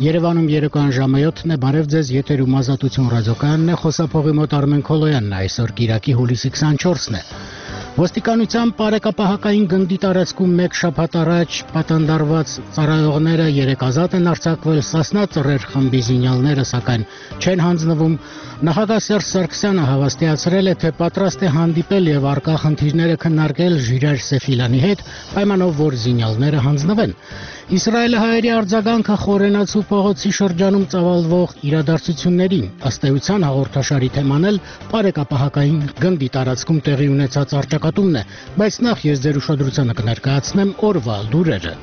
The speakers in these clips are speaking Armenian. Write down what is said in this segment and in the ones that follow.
Երևանում երեկոյան ժամը 7-ն է, բարև ձեզ, եթերում Ազատություն ռադիոկայանն է, խոսափողի մոտ Արմեն Քոլոյանն է, այսօր Կիրակի հուլիսի 24-ն է։ Ոստիկանության բարեկապահական գնդի տարածքում մեկ շաբաթ առաջ պատանդարված ծառայողները 3 ազատ են արձակվել, Սասնա ծռեր խմբի զինյալները սակայն չեն հանձնվում։ Նախագահ Սերժ Սարգսյանը հավաստիացրել է, թե պատրաստ է հանդիպել եւ առկա խնդիրները քննարկել Ժիրայր Սեֆիլյանի հետ, պայմանով որ զինյալները հանձնվեն։ Իսրայելը հայերի արձագանքը Խորենացու փողոցի շրջանում ծավալվող իրադարձություններին, ըստ էության հաղորդաշարի թեման էլ բարեկապահական գնդի տարածքում տեղի ունեցած առճակատումն է, բայց նախ ես ձեր ուշադրությանը կներկայացնեմ օրվա լուրերը։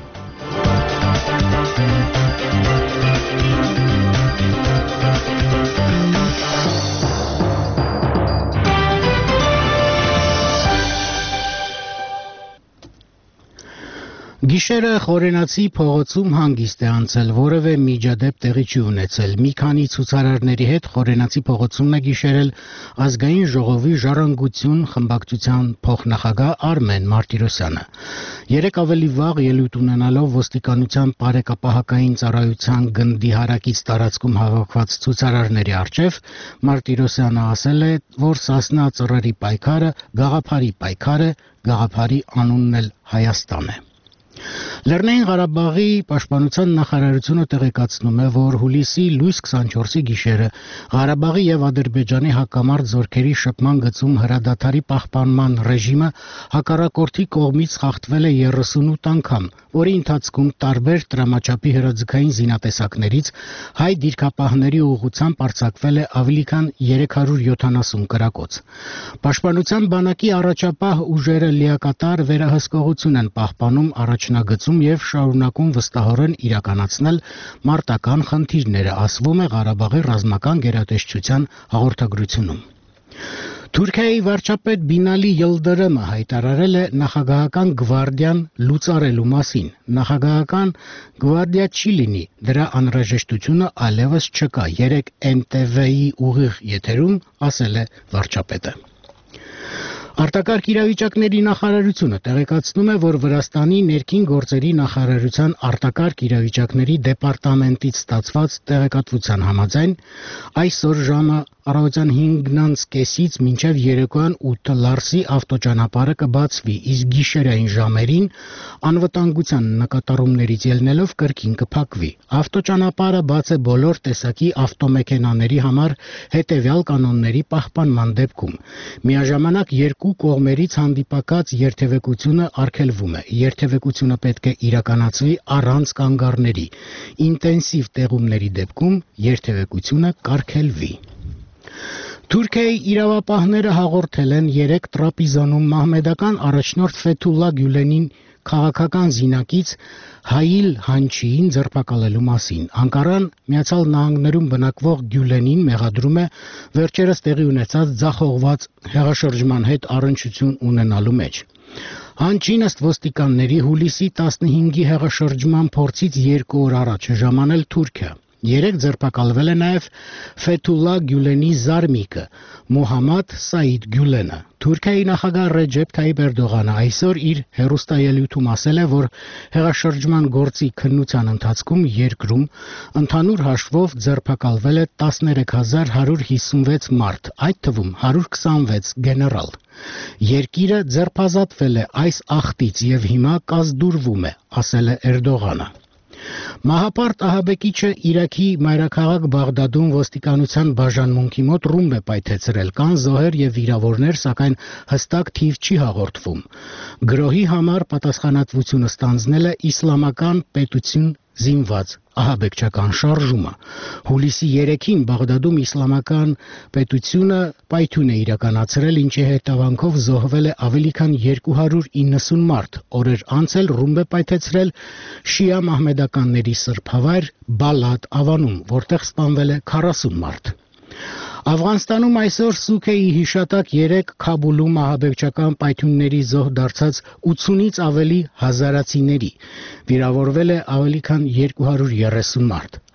Գիշերը Խորենացի փողոցում հանգիստ է անցել, որևէ միջադեպ տեղի չի ունեցել։ Մի քանի ցուցարարների հետ Խորենացի փողոցում է գիշերել Ազգային ժողովի Ժառանգություն խմբակցության փոխնախագահ Արմեն Մարտիրոսյանը։ 3 ավելի վաղ ելույթ ունենալով ոստիկանության բարեկապահական ծառայության գնդի հարակից տարածքում հավաքված ցուցարարների առջև Մարտիրոսյանը ասել է, որ Սասնա ծռերի պայքարը գաղափարի պայքար է, գաղափարի անունն էլ Հայաստան է։ Լեռնային Ղարաբաղի պաշտպանության նախարարությունը տեղեկացնում է, որ հուլիսի լույս 24-ի գիշերը Ղարաբաղի եւ Ադրբեջանի հակամարտ զորքերի շփման գծում հրադադարի պահպանման ռեժիմը հակառակորդի կողմից խախտվել է 38 անգամ, որի ընթացքում տարբեր տրամաչափի հրաձգային զինատեսակներից հայ դիրքապահների ուղղությամբ արձակվել է ավելի քան 370 կրակոց։ Պաշտպանության բանակի առաջապահ ուժերը լիակատար վերահսկողություն են պահպանում առաջնագծում եւ շարունակում վստահորեն իրականացնել մարտական խնդիրները, ասվում է Ղարաբաղի ռազմական գերատեսչության հաղորդագրությունում։ Թուրքիայի վարչապետ Բինալի Յիլդիրամը հայտարարել է նախագահական գվարդիան լուծարելու մասին։ Նախագահական գվարդիա չի լինի, դրա անհրաժեշտությունը այլևս չկա, 3 NTV-ի ուղիղ եթերում ասել է վարչապետը։ Արտակարգ իրավիճակների նախարարությունը տեղեկացնում է, որ Վրաստանի ներքին գործերի նախարարության արտակարգ իրավիճակների դեպարտամենտից ստացված տեղեկատվության համաձայն այսօր ժամը առավոտյան 5:30-ից մինչև երեկոյան 8 լարսի ավտոճանապարհը կբացվի, իսկ գիշերային ժամերին անվտանգության նկատառումներից ելնելով կրկին կփակվի։ Ավտոճանապարհը բաց է բոլոր տեսակի ավտոմեքենաների համար հետևյալ կանոնների պահպանման դեպքում։ Միաժամանակ երկու կողմերից հանդիպակաց երթևեկությունը արգելվում է։ Երթևեկությունը պետք է իրականացվի առանց կանգառների։ Ինտենսիվ տեղումների դեպքում երթևեկությունը կարգելվի։ Թուրքիայի իրավապահները հաղորդել են 3 Տրապիզոնում մահմեդական առաջնորդ Ֆեթուլլա Գյուլենին քաղաքական զինակից Հայիլ Հանչիին ձերբակալելու մասին։ Անկարան Միացյալ Նահանգներում բնակվող Գյուլենին մեղադրում է վերջերս տեղի ունեցած ձախողված հեղաշրջման հետ առնչություն ունենալու մեջ։ Հանչին ըստ ոստիկանների հուլիսի 15-ի հեղաշրջման փորձից 2 օր առաջ ժամանել Թուրքիա։ 3 ձերբակալվել է նաև Ֆեթուլլա Գյուլենի զարմիկը Մոհամմադ Սաիդ Գյուլենը։ Թուրքիայի նախագահ Ռեջեփ Թայիպ Էրդողանը այսօր իր հեռուստաելույթում ասել է, որ հեղաշրջման գործի քննության ընթացքում երկրում ընդհանուր հաշվով ձերբակալվել է 13156 մարդ, այդ թվում 126 գեներալ։ Երկիրը ձերբազատվել է այս ախտից եւ հիմա կազդուրվում է, ասել է Էրդողանը։ Մահապարտ ահաբեկիչը Իրաքի մայրաքաղաք Բաղդադում ոստիկանության բաժանմունքի մոտ ռումբ է պայթեցրել, կան զոհեր եւ վիրավորներ, սակայն հստակ թիվ չի հաղորդվում։ Գրոհի համար պատասխանատվությունը ստանձնել է Իսլամական պետություն զինված ահաբեկչական շարժումը։ Հուլիսի 3-ին Բաղդադում Իսլամական պետությունը պայթյուն է իրականացրել, ինչի հետևանքով զոհվել է ավելի քան 290 մարդ։ Օրեր անց էլ ռումբ է պայթեցրել շիա մահմեդականների սրբավայր Բալադ Ավանում, որտեղ սպանվել է 40 մարդ։ Աֆղանստանում այսօր Սուքեի հիշատակ 3 Քաբուլում ահաբեկչական պայթյունների զոհ դարձած 80-ից ավելի հազարացիների։ Վիրավորվել է ավելի քան 230 մարդ։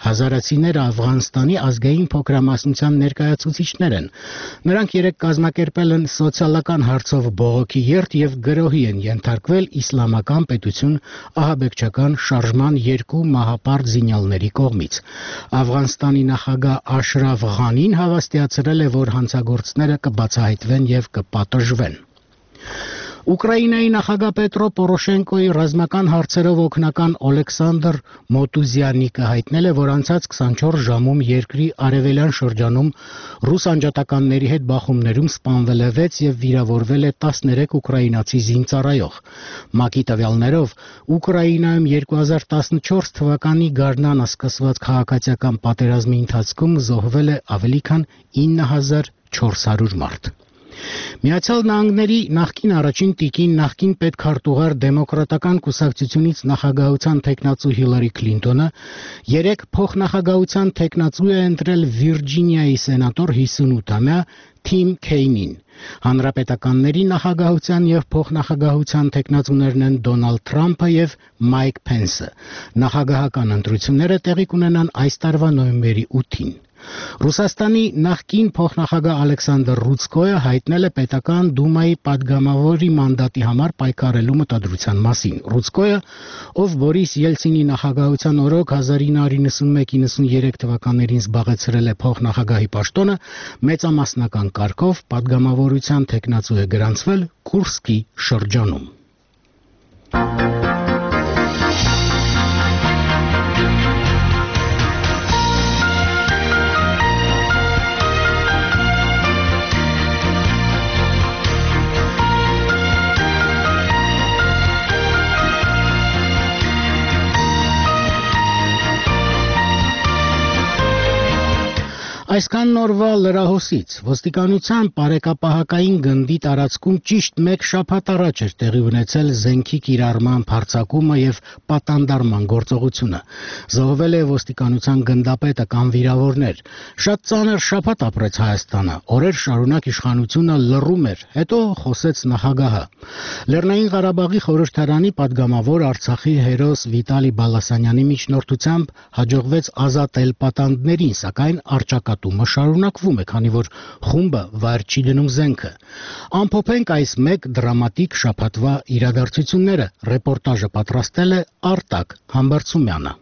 Հազարացիները Աֆղանստանի ազգային փոքրամասնության ներկայացուցիչներ են։ Նրանք երեկ կազմակերպել են սոցիալական հարցով բողոքի երթ եւ գրոհի են ենթարկվել իսլամական պետություն ահաբեկչական շարժման երկու մահապարտ զինյալների կողմից։ Աֆղանստանի նախագահ Աշրաֆ Ղանին հավաստիացրել է, որ հանցագործները կբացահայտվեն եւ կպատժվեն։ Ուկրաինայի նախագահ Պետրո Պորոշենկոյի ռազմական հարցերով օգնական Օլեքսանդր Մոտուզյանիկը հայտնել է, որ անցած 24 ժամում երկրի արևելյան շրջանում ռուս անջատականների հետ բախումներում սպանվել է 6 եւ վիրավորվել է 13 ուկրաինացի զինծառայող։ ՄԱԿ-ի տվյալներով Ուկրաինայում 2014 թվականի գարնանը սկսված քաղաքացիական պատերազմի ընթացքում զոհվել է ավելի քան 9400 մարդ։ Միացյալ Նահանգների նախկին առաջին տիկին, նախկին պետքարտուղար դեմոկրատական կուսակցությունից նախագահության թեկնածու Հիլարի Քլինտոնը երեկ փոխնախագահության թեկնածու է ընտրել Վիրջինիայի սենատոր 58-ամյա Թիմ Քեյնին։ Հանրապետականների նախագահության եւ փոխնախագահության թեկնածուներն են Դոնալդ Թրամփը եւ Մայք Փենսը։ Նախագահական ընտրությունները տեղի կունենան այս տարվա նոյեմբերի 8-ին։ Ռուսաստանի նախկին փոխնախագահ Ալեքսանդր Ռուցկոյը հայտնել է պետական դումայի падգամավորի մանդատի համար պայքարելու մտադրության մասին։ Ռուցկոյը, ով Բորիս Ելցինի նախագահության օրոք 1991-93 թվականներին զբաղեցրել է փոխնախագահի պաշտոնը, մեծամասնական կարգով падգամավորության թեկնածու է գրանցվել Կուրսկի շրջանում։ Այսքան նորվա լրահոսից ոստիկանության բարեկապահակային գնդի տարածքում ճիշտ 1 շաբաթ առաջ էր տեղի ունեցել զենքի կիրառման հարձակումը եւ պատանդարման գործողությունը։ Զոհվել է ոստիկանության գնդապետը կամ վիրավորներ։ Շատ ծանր շաբաթ ապրեց Հայաստանը։ Օրեր շարունակ իշխանությունը լռում էր, հետո խոսեց նախագահը։ Լեռնային Ղարաբաղի խորհրդարանի падգամավոր Արցախի հերոս Վիտալի Բալասանյանի միջնորդությամբ հաջողվեց ազատել պատանդներին, սակայն արճակատումը շարունակվում է, քանի որ խումբը վայր չի դնում զենքը։ Ամփոփենք այս մեկ դրամատիկ շաբաթվա իրադարձությունները։ Ռեպորտաժը պատրաստել է Արտակ Համբարձումյանը։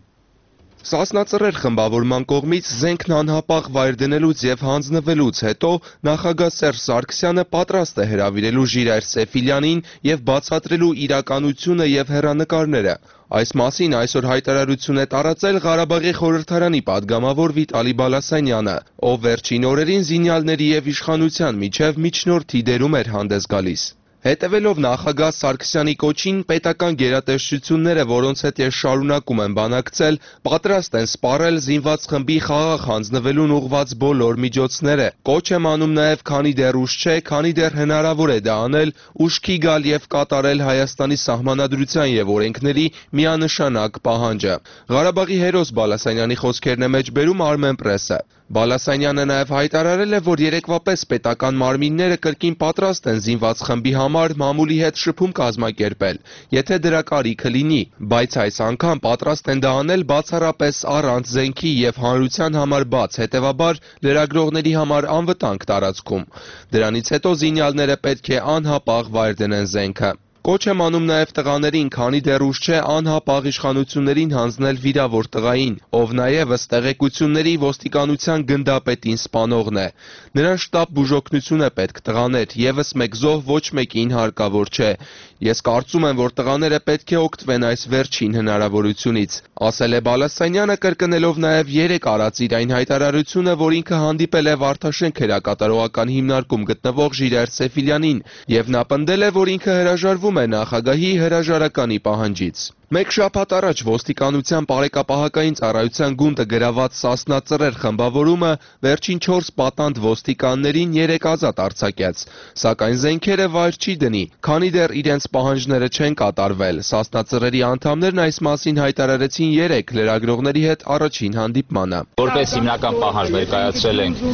Սասնածռեր խմբավորման կողմից զենքն անհապաղ վայր դնելուց եւ հանձնվելուց հետո նախագահ Սերժ Սարգսյանը պատրաստ է հրավիրելու Ժիրայր Սեֆիլյանին եւ բացատրելու իրականությունը եւ հեռանկարները։ Այս մասին այսօր հայտարարություն է տարածել Ղարաբաղի խորհրդարանի падգամավոր Վիտալի Բալասանյանը, ով վերջին օրերին զինյալների եւ իշխանության միջև միջնորդի դերում էր հանդես գալիս։ Հետևելով նախագահ Սարգսյանի կոչին, պետական գերատեսչությունները, որոնց հետ ես շարունակում եմ բանակցել, պատրաստ են սպառել զինված խմբի խաղաղ հանձնվելուն ուղղված բոլոր միջոցները։ Կոչ եմ անում նաև, քանի դեռ ուշ չէ, քանի դեռ հնարավոր է դա անել, ուշքի գալ եւ կատարել Հայաստանի սահմանադրության եւ օրենքների միանշանակ պահանջը։ Ղարաբաղի հերոս Բալասանյանի խոսքերն է մեջբերում Armenpress-ը։ Բալասանյանը նաև հայտարարել է, որ երեկվա պես պետական մարմինները կրկին պատրաստ են զինված խմբի համար մամուլի հետ շփում կազմակերպել, եթե դրա կարիքը լինի, բայց այս անգամ պատրաստ են դա անել բացառապես առանց զենքի եւ հանրության համար բաց, հետեւաբար լրագրողների համար անվտանգ տարածքում։ Դրանից հետո զինյալները պետք է անհապաղ վայր դնեն զենքը։ Կոչ եմ անում նաև տղաներին, քանի դեռ ուշ չէ անհապաղ իշխանություններին հանձնել վիրավոր տղային, ով նաև ըստ տեղեկությունների ոստիկանության գնդապետին սպանողն է։ Նրան շտապ բուժօգնություն է պետք տղաներ, եւս մեկ զոհ ոչ մեկին հարկավոր չէ։ Ես կարծում եմ, որ տղաները պետք է օգտվեն այս վերջին հնարավորությունից, ասել է Բալասանյանը, կրկնելով նաև երեք արած իր այն հայտարարությունը, որ ինքը հանդիպել է Վարդաշենք հրակատարողական հիմնարկում գտնվող Ժիրայր Սեֆիլյանին, եւ նա պնդել է, որ ինքը հրաժարվում է նախագահի հրաժարականի պահանջից։ Մեկ շաբաթ առաջ ոստիկանության բարեկապահակային ծառայության գունդը գրաված Սասնածռեր խմբավորումը վերջին 4 պատանդ ոստիկաններին 3 ազատ արձակեց, սակայն զենքերը վայր չի դնի, քանի դեռ իրենց պահանջները չեն կատարվել։ Սասնածռերի անդամներն այս մասին հայտարարեցին 3 լրագրողների հետ առաջին հանդիպմանը։ Որպես հիմնական պահանջ ներկայացրել ենք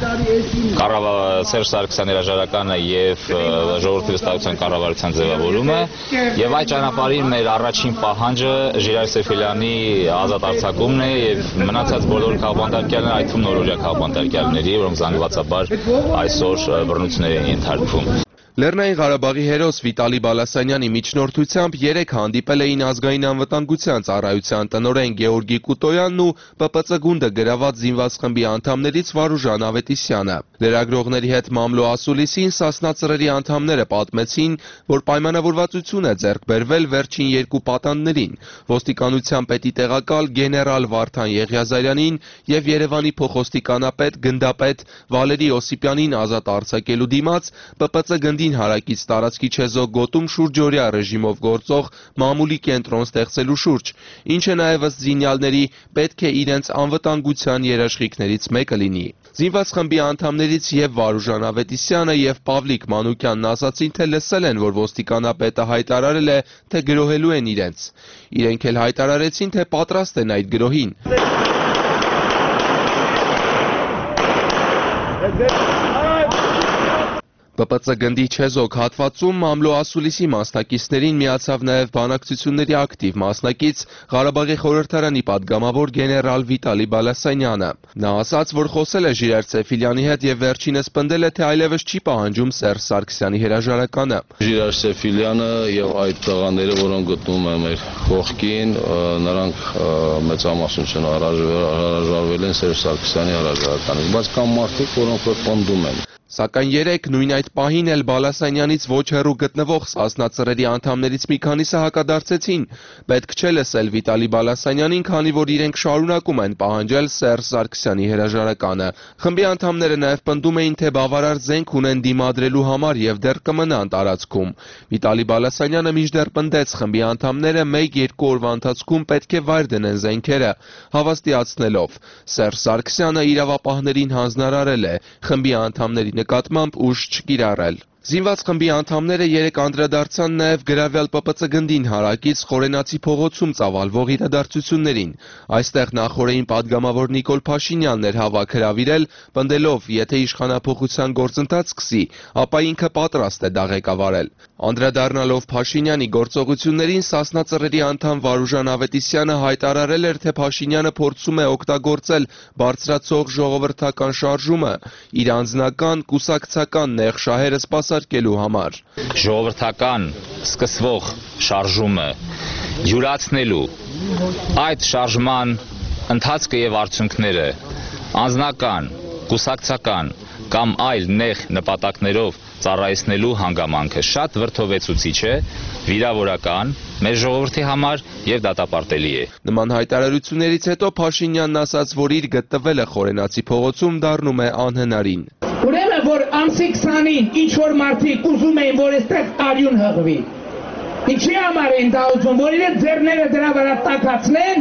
Սերժ Սարգսյանի հրաժարականը եւ ժողովրդի վստահության կառավարության ձևավորումը, եւ այդ ճանապարհին մեր առաջին պահանջը Ժիրայր Սեֆիլյանի ազատ արձակումն է եւ մնացած բոլոր քաղաքապետարյանները, այդ թվում նորօրյա քաղաքապետարյանների, որոնք զանգվածաբար այսօր բռնությունների են ենթարկվում։ Լեռնային Ղարաբաղի հերոս Վիտալի Բալասանյանի միջնորդությամբ 3 հանդիպել էին ազգային անվտանգության ծառայության տնօրեն Գեորգի Կուտոյանն ու ՊՊՑ գունդը գրաված զինված խմբի անդամներից Վարուժան Ավետիսյանը։ Լրագրողների հետ մամլո ասուլիսին Սասնա ծռերի անդամները պատմեցին, որ պայմանավորվածություն է ձեռք բերվել վերջին 2 պատանդներին՝ ոստիկանության պետի տեղակալ գեներալ Վարդան Եղիազարյանին եւ Երևանի փոխոստիկանապետ գնդապետ Վալերի Օսիպյանին ազատ արձակելու դիմաց ՊՊՑ գնդի հարակից տարածքի չեզոք գոտում շուրջօրյա ռեժիմով գործող մամուլի կենտրոն ստեղծելու շուրջ, ինչը նաև ըստ զինյալների պետք է իրենց անվտանգության երաշխիքներից մեկը լինի։ Զինված խմբի անդամներից եւ Վարուժան Ավետիսյանը եւ Պավլիկ Մանուկյանն ասացին, թե լսել են, որ ոստիկանապետը հայտարարել է, թե գրոհելու են իրենց։ Իրենք էլ հայտարարեցին, թե պատրաստ են այդ գրոհին։ ՊՊՑ գնդի չեզոք հատվածում մամլո ասուլիսի մասնակիցներին միացավ նաև բանակցությունների ակտիվ մասնակից Ղարաբաղի խորհրդարանի падգամավոր գեներալ Վիտալի Բալասանյանը։ Նա ասաց, որ խոսել է Ժիրայր Սեֆիլյանի հետ եւ վերջինս պնդել է, թե այլևս չի պահանջում Սերժ Սարգսյանի հրաժարականը։ Ժիրայր Սեֆիլյանը եւ այդ տղաները, որոնք գտնվում են մեր կողքին, նրանք մեծամասնություն հրաժարվել են Սերժ Սարգսյանի հրաժարականից, բայց կան մարդիկ, որոնք որ պնդում են։ Սակայն երեկ նույն այդ պահին էլ Բալասանյանից ոչ հեռու գտնվող Սասնա ծռերի անդամներից մի քանիսը հակադարձեցին։ Պետք չէ լսել Վիտալի Բալասանյանին, քանի որ իրենք շարունակում են պահանջել Սերժ Սարգսյանի հրաժարականը։ Խմբի անդամները նաև պնդում էին, թե բավարար զենք ունեն դիմադրելու համար եւ դեռ կմնան տարածքում։ Վիտալի Բալասանյանը մինչդեռ պնդեց, խմբի անդամները 1-2 օրվա ընթացքում պետք է վայր դնեն զենքերը, հավաստիացնելով. Սերժ Սարգսյանը իրավապահներին հանձնարարել է խմբի անդամների նկատմամբ ուժ չկիրառել։ Զինված խմբի անդամները երեկ անդրադարձան նաև գրավյալ ՊՊՑ գնդին հարակից Խորենացի փողոցում ծավալվող իրադարձություններին։ Այստեղ նախորդին падգամավոր Նիկոլ Փաշինյանն էր հավաք հրավիրել, պնդելով, եթե իշխանափոխության գործընթաց սկսի, ապա ինքը պատրաստ է դա ղեկավարել։ Անդրադառնալով Փաշինյանի գործողություններին, Սասնա ծռերի անդամ Վարուժան Ավետիսյանը հայտարարել էր, թե Փաշինյանը փորձում է օգտագործել բարձրացող ժողովրդական շարժումը իր անձնական, կուսակցական նեղ շահերը սպասարկելու համար։ Ժողովրդական սկսվող շարժումը յուրացնելու այդ շարժման ընթացքը եւ արդյունքները անձնական, կուսակցական կամ այլ նեղ նպատակներով ծառայեցնելու հանգամանքը շատ վրդովեցուցիչ է, վիրավորական մեր ժողովրդի համար եւ դատապարտելի է։ Նման հայտարարություններից հետո Փաշինյանն ասաց, որ իր գտնվելը Խորենացի փողոցում դառնում է անհնարին։ Ուրեմն որ ամսի 20-ին ինչ որ մարդիկ ուզում էին, որ այստեղ արյուն հղվի։ Ինչի համար են դա ուզում, որ իրենց ձեռները դրա վրա տաքացնեն։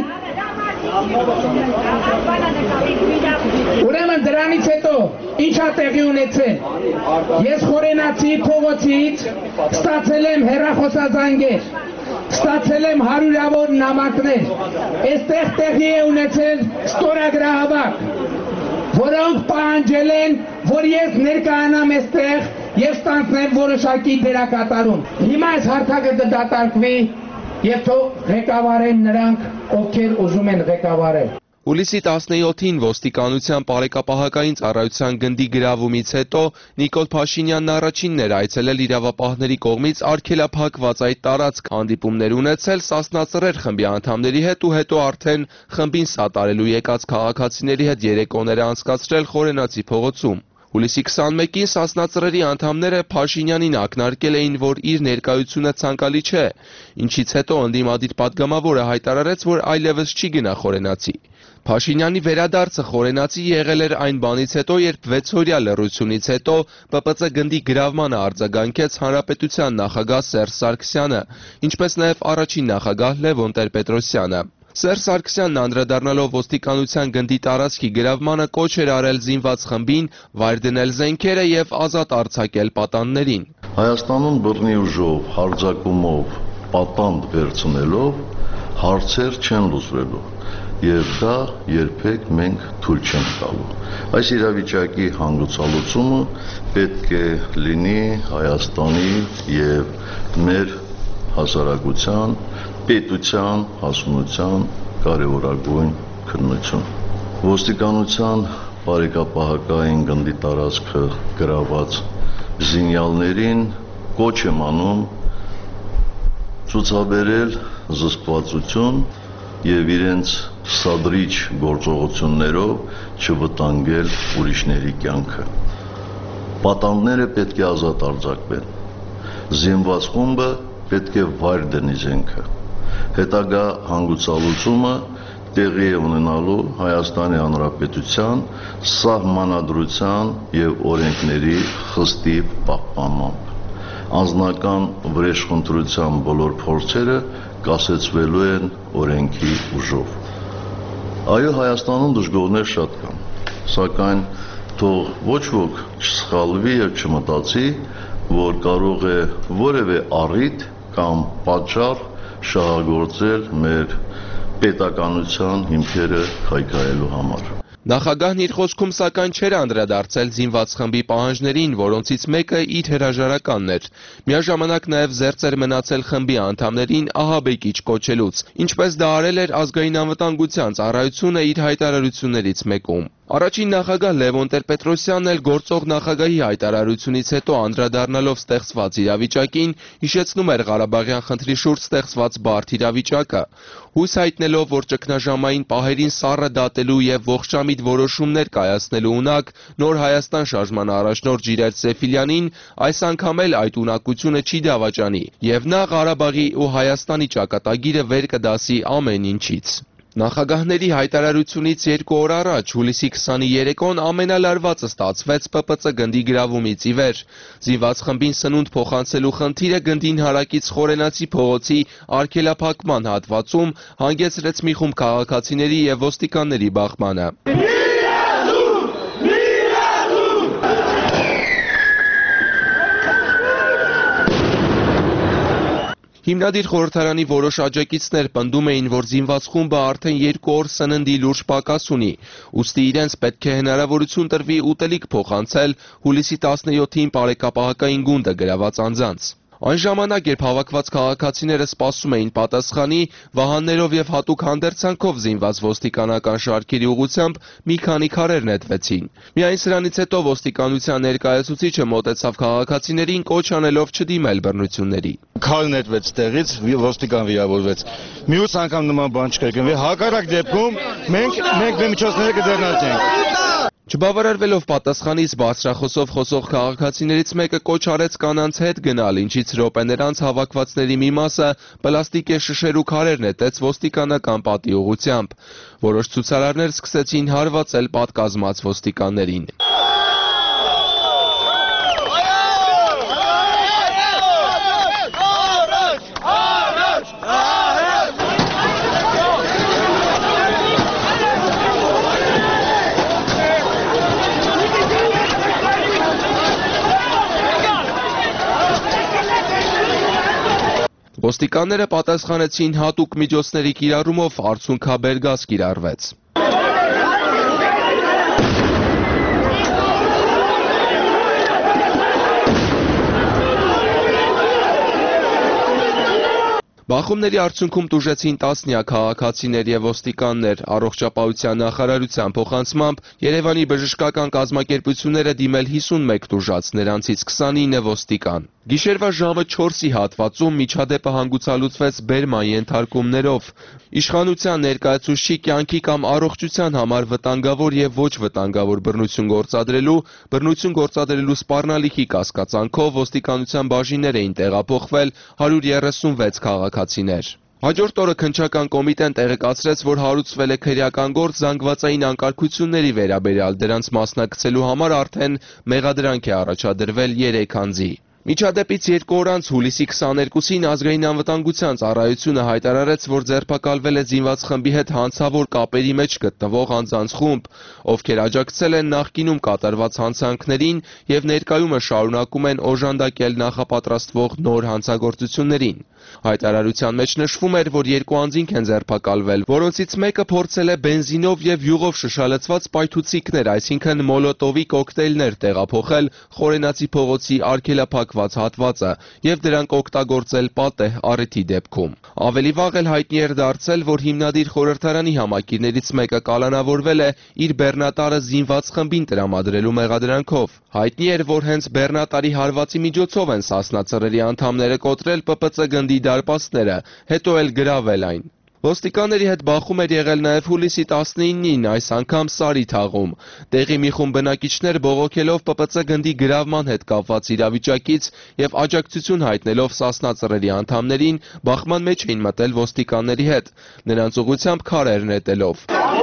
Ուրեմն դրանից հետո ինչա տեղի ունեցել։ Ես Խորենացի փողոցից ստացել եմ հեռախոսազանգեր, ստացել եմ հարյուրավոր նամակներ։ Այստեղ տեղի է ունեցել ստորագրահավաք, որոնք պահանջել են, որ ես ներկայանամ այստեղ եւ ստանձնեմ որոշակի դերակատարում։ Հիմա այս հարթակը դատարկվի եւ թող ղեկավարեն նրանք, ովքեր ուզում են ղեկավարել։ Հուլիսի 17-ին ոստիկանության բարեկապահական ծառայության գնդի գրավումից հետո Նիկոլ Փաշինյանն առաջինն էր այցելել իրավապահների կողմից արգելափակված այդ տարածք, հանդիպումներ ունեցել Սասնա ծռեր խմբի անդամների հետ ու հետո արդեն խմբին սատարելու եկած քաղաքացիների հետ երեկոներ անցկացրել Խորենացի փողոցում։ Հուլիսի 21-ին Սասնա ծռերի անդամները Փաշինյանին ակնարկել էին, որ իր ներկայությունը ցանկալի չէ, ինչից հետո ընդդիմադիր падգամավորը հայտարարեց, որ այլևս չի գնա Խորենացի։ Փաշինյանի վերադարձը Խորենացի եղել էր այն բանից հետո, երբ 6-օրյա լռությունից հետո ՊՊՑ գնդի գրավմանը արձագանքեց Հանրապետության նախագահ Սերժ Սարգսյանը, ինչպես նաև առաջին նախագահ Լևոն Տեր-Պետրոսյանը։ Սերժ Սարգսյանն անդրադառնալով ոստիկանության գնդի տարածքի գրավմանը կոչ էր արել զինված խմբին վայր դնել զենքերը եւ ազատ արձակել պատանդներին։ Հայաստանում բռնի ուժով, հարձակումով, պատանդ վերցնելով հարցեր չեն լուծվելու եւ դա երբեք մենք թույլ չենք տալու։ Այս իրավիճակի հանգուցալուծումը պետք է լինի Հայաստանի եւ մեր հասարակության պետության հասունության կարևորագույն քննություն։ Ոստիկանության բարեկապահական գնդի տարածքը գրաված զինյալներին կոչ եմ անում ցուցաբերել զսպվածություն եւ իրենց սադրիչ գործողություններով չվտանգել ուրիշների կյանքը։ Պատանդները պետք է ազատ արձակվեն։ Զինված խումբը պետք է վայր դնի զենքը։ Հետագա հանգուցալուծումը տեղի է ունենալու Հայաստանի Հանրապետության սահմանադրության եւ օրենքների խստի պահպանմամբ։ Անձնական վրեժխնդրության բոլոր փորձերը կասեցվելու են օրենքի ուժով։ Այո, Հայաստանում դժգոհներ շատ կան, սակայն թող ոչ ոք չսխալվի եւ չմտածի, որ կարող է որևէ առիթ կամ պատճառ շահագործել մեր պետականության հիմքերը քայքայելու համար։ Նախագահն իր խոսքում սակայն չէր անդրադարձել զինված խմբի պահանջներին, որոնցից մեկը իր հրաժարականն էր։ Միաժամանակ նաև զերծ էր մնացել խմբի անդամներին ահաբեկիչ կոչելուց, ինչպես դա արել էր ազգային անվտանգության ծառայությունը իր հայտարարություններից մեկում։ Առաջին նախագահ Լևոն Տեր-Պետրոսյանն էլ գործող նախագահի հայտարարությունից հետո անդրադառնալով ստեղծված իրավիճակին, հիշեցնում էր Ղարաբաղյան խնդրի շուրջ ստեղծված բարդ իրավիճակը, հույս հայտնելով, որ ճգնաժամային պահերին սառը դատելու եւ ողջամիտ որոշումներ կայացնելու ունակ Նոր Հայաստան շարժման առաջնորդ Ժիրայր Սեֆիլյանին այս անգամ էլ այդ ունակությունը չի դավաճանի եւ նա Ղարաբաղի ու Հայաստանի ճակատագիրը վեր կդասի ամեն ինչից։ Նախագահների հայտարարությունից 2 օր առաջ, հուլիսի 23-ն ամենալարվածը ստացվեց ՊՊՑ գնդի գրավումից ի վեր։ Զինված խմբին սնունդ փոխանցելու խնդիրը գնդին հարակից Խորենացի փողոցի արգելափակման հատվածում հանգեցրեց մի խումբ քաղաքացիների եւ ոստիկանների բախմանը։ Հիմնադիր խորհրդարանի որոշ աջակիցներ պնդում էին, որ զինված խումբը արդեն 2 օր սննդի լուրջ պակաս ունի, ուստի իրենց պետք է հնարավորություն տրվի ուտելիք փոխանցել հուլիսի 17-ին բարեկապահական գունդը գրաված անձանց։ Այն ժամանակ, երբ հավաքված քաղաքացիները սպասում էին պատասխանի, վահաններով եւ հատուկ հանդերձանքով զինված ոստիկանական շարքերի ուղղությամբ մի քանի քարեր նետվեցին։ Միայն սրանից հետո ոստիկանության ներկայացուցիչը մոտեցավ քաղաքացիներին կոչ անելով չդիմել բռնությունների։ Քար նետվեց տեղից, ոստիկան վիրավորվեց։ Մյուս անգամ նման բան չկրկնվի։ Հակառակ դեպքում մենք մեր միջոցները կձեռնարկենք։ Չբավարարվելով պատասխանից բարձրախոսով խոսող քաղաքացիներից մեկը կոչ արեց կանանց հետ գնալ, ինչից րոպեներ անց հավաքվածների մի մասը պլաստիկե շշեր ու քարեր նետեց ոստիկանական պատի ուղղությամբ։ Որոշ ցուցարարներ սկսեցին հարվածել պատկազմած ոստիկաններին։ Ոստիկանները պատասխանեցին հատուկ միջոցների կիրառումով, արցունքաբեր գազ կիրառվեց։ Բախումների արդյունքում տուժեցին տասնյակ քաղաքացիներ եւ ոստիկաններ, առողջապահության նախարարության փոխանցմամբ Երևանի բժշկական կազմակերպությունները դիմել 51 տուժած, նրանցից 29 ոստիկան։ Գիշերվա ժամը 4-ի հատվածում միջադեպը հանգուցալուծվեց բերման ենթարկումներով։ Իշխանության ներկայացուցչի կյանքի կամ առողջության համար վտանգավոր եւ ոչ վտանգավոր բռնություն գործադրելու սպառնալիքի կասկածանքով ոստիկանության բաժիններ էին տեղափոխվել 136 քաղաքացիներ։ Հաջորդ օրը քննչական կոմիտեն տեղեկացրեց, որ հարուցվել է քրեական գործ զանգվածային անկարգությունների վերաբերյալ, դրանց մասնակցելու համար արդեն մեղադրանք է առաջադրվել 3 անձի։ Միջադեպից 2 օր անց հուլիսի 22-ին ազգային անվտանգության ծառայությունը հայտարարեց, որ ձերբակալվել է զինված խմբի հետ հանցավոր կապերի մեջ գտնվող անձանց խումբ, ովքեր աջակցել են նախկինում կատարված հանցանքներին եւ ներկայումս շարունակում են օժանդակել նախապատրաստվող նոր հանցագործություններին։ Հայտարարության մեջ նշվում էր, որ 2 անձինք են ձերբակալվել, որոնցից մեկը փորձել է բենզինով եւ յուղով շշալցված պայթուցիկներ, այսինքն մոլոտովի կոկտեյլներ տեղափոխել Խորենացի փողոցի արգելափակ հատկված հատվածը եւ դրանք օգտագործել պատեհ առիթի դեպքում։ Ավելի վաղ էլ հայտնի էր դարձել, որ հիմնադիր խորհրդարանի համակիրներից մեկը կալանավորվել է իր բեռնատարը զինված խմբին տրամադրելու մեղադրանքով։ Հայտնի էր, որ հենց բեռնատարի հարվածի միջոցով են Սասնա ծռերի անդամները կոտրել ՊՊՑ գնդի դարպասները, հետո էլ գրավել այն։ Ոստիկանների հետ բախում էր եղել նաև հուլիսի 19-ին, այս անգամ Սարի թաղում։ Տեղի մի խումբ բնակիչներ բողոքելով ՊՊՑ գնդի գրավման հետ կապված իրավիճակից եւ աջակցություն հայտնելով Սասնա ծռերի անդամներին, բախման մեջ էին մտել ոստիկանների հետ, նրանց ուղղությամբ քարեր նետելով։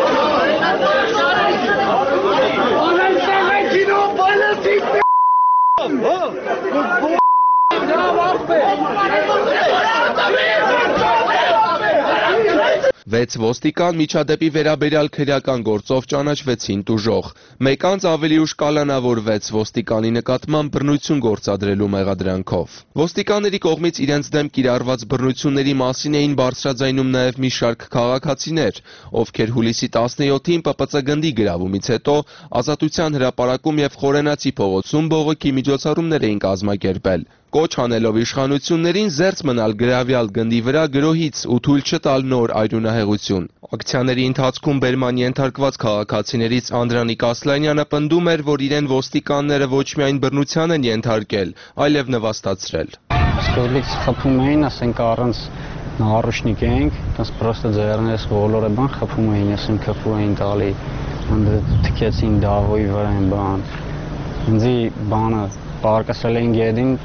Վեց ոստիկան միջադեպի վերաբերյալ քրեական գործով ճանաչվեցին տուժող։ Մեկ անց ավելի ուշ կալանավորվեց ոստիկանի նկատմամբ բռնություն գործադրելու մեղադրանքով։ Ոստիկանների կողմից իրենց դեմ կիրառված բռնությունների մասին էին բարձրաձայնում նաև մի շարք քաղաքացիներ, ովքեր հուլիսի 17-ին ՊՊՑ գնդի գրավումից հետո Ազատության հրապարակում եւ Խորենացի փողոցում բողոքի միջոցառումներ էին կազմակերպել։ Կոչ անելով իշխանություններին զերծ մնալ գրավյալ գնդի վրա գրոհից ու թույլ չտալ նոր այրունահեղություն։ Ակցիաների ընթացքում բերման ենթարկված քաղաքացիներից Անդրանիկ Ասլանյանը պնդում էր, որ իրեն ոստիկանները ոչ միայն բռնության են ենթարկել, այլև նվաստացրել։ Սկզբից խփում էին, ասենք առանց նահարուշնիկ էինք, դες պրոստը ձեռներս ոլորը բան խփում էին, ասենք քֆու էին տալի, թքեցին դավոյի վրա են բան։ Ինձի բանը պարկասել էին գեդին,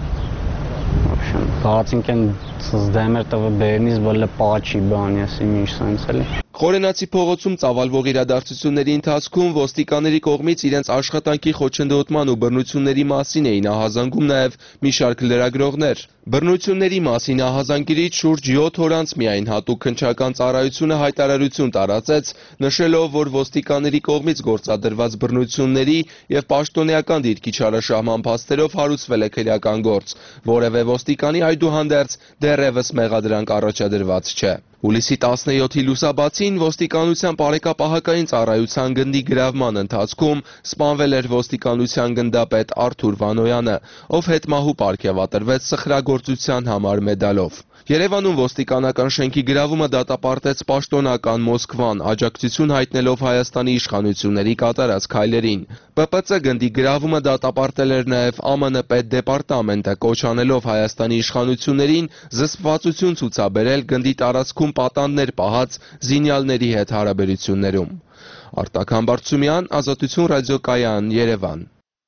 բացինք են սզդեմեր տվը բերնից բլը պաչի բան, եսի միշտ սանցել է։ Խորենացի փողոցում ծավալվող իրադարձությունների ընթացքում ոստիկանների կողմից իրենց աշխատանքի խոչընդոտման ու բռնությունների մասին էին ահազանգում նաև մի շարք լրագրողներ։ Բռնությունների մասին ահազանգիրից շուրջ 7 օր անց միայն հատուկ քննչական ծառայությունը հայտարարություն տարածեց, նշելով, որ ոստիկանների կողմից գործադրված բռնությունների եւ պաշտոնեական դիրքի չարաշահման փաստերով հարուցվել է քրեական գործ, որևէ ոստիկանի այդուհանդերձ դեռևս մեղադրանք առաջադրված չէ։ Հուլիսի 17-ի լուսաբացին ոստիկանության բարեկապահական ծառայության գնդի գրավման ընթացքում սպանվել էր ոստիկանության գնդապետ Արթուր Վանոյանը, ով հետմահու պարգևատրվեց սխրագործության համար մեդալով։ Երևանում ոստիկանական շենքի գրավումը դատապարտեց պաշտոնական Մոսկվան, աջակցություն հայտնելով Հայաստանի իշխանությունների կատարած քայլերին։ ՊՊՑ գնդի գրավումը դատապարտել էր նաև ԱՄՆ պետդեպարտամենտը, կոչ անելով Հայաստանի իշխանություններին զսպվածություն ցուցաբերել գնդի տարածքում պատանդներ պահած զինյալների հետ հարաբերություններում։ Արտակ Համբարձումյան, Ազատություն ռադիոկայան, Երևան։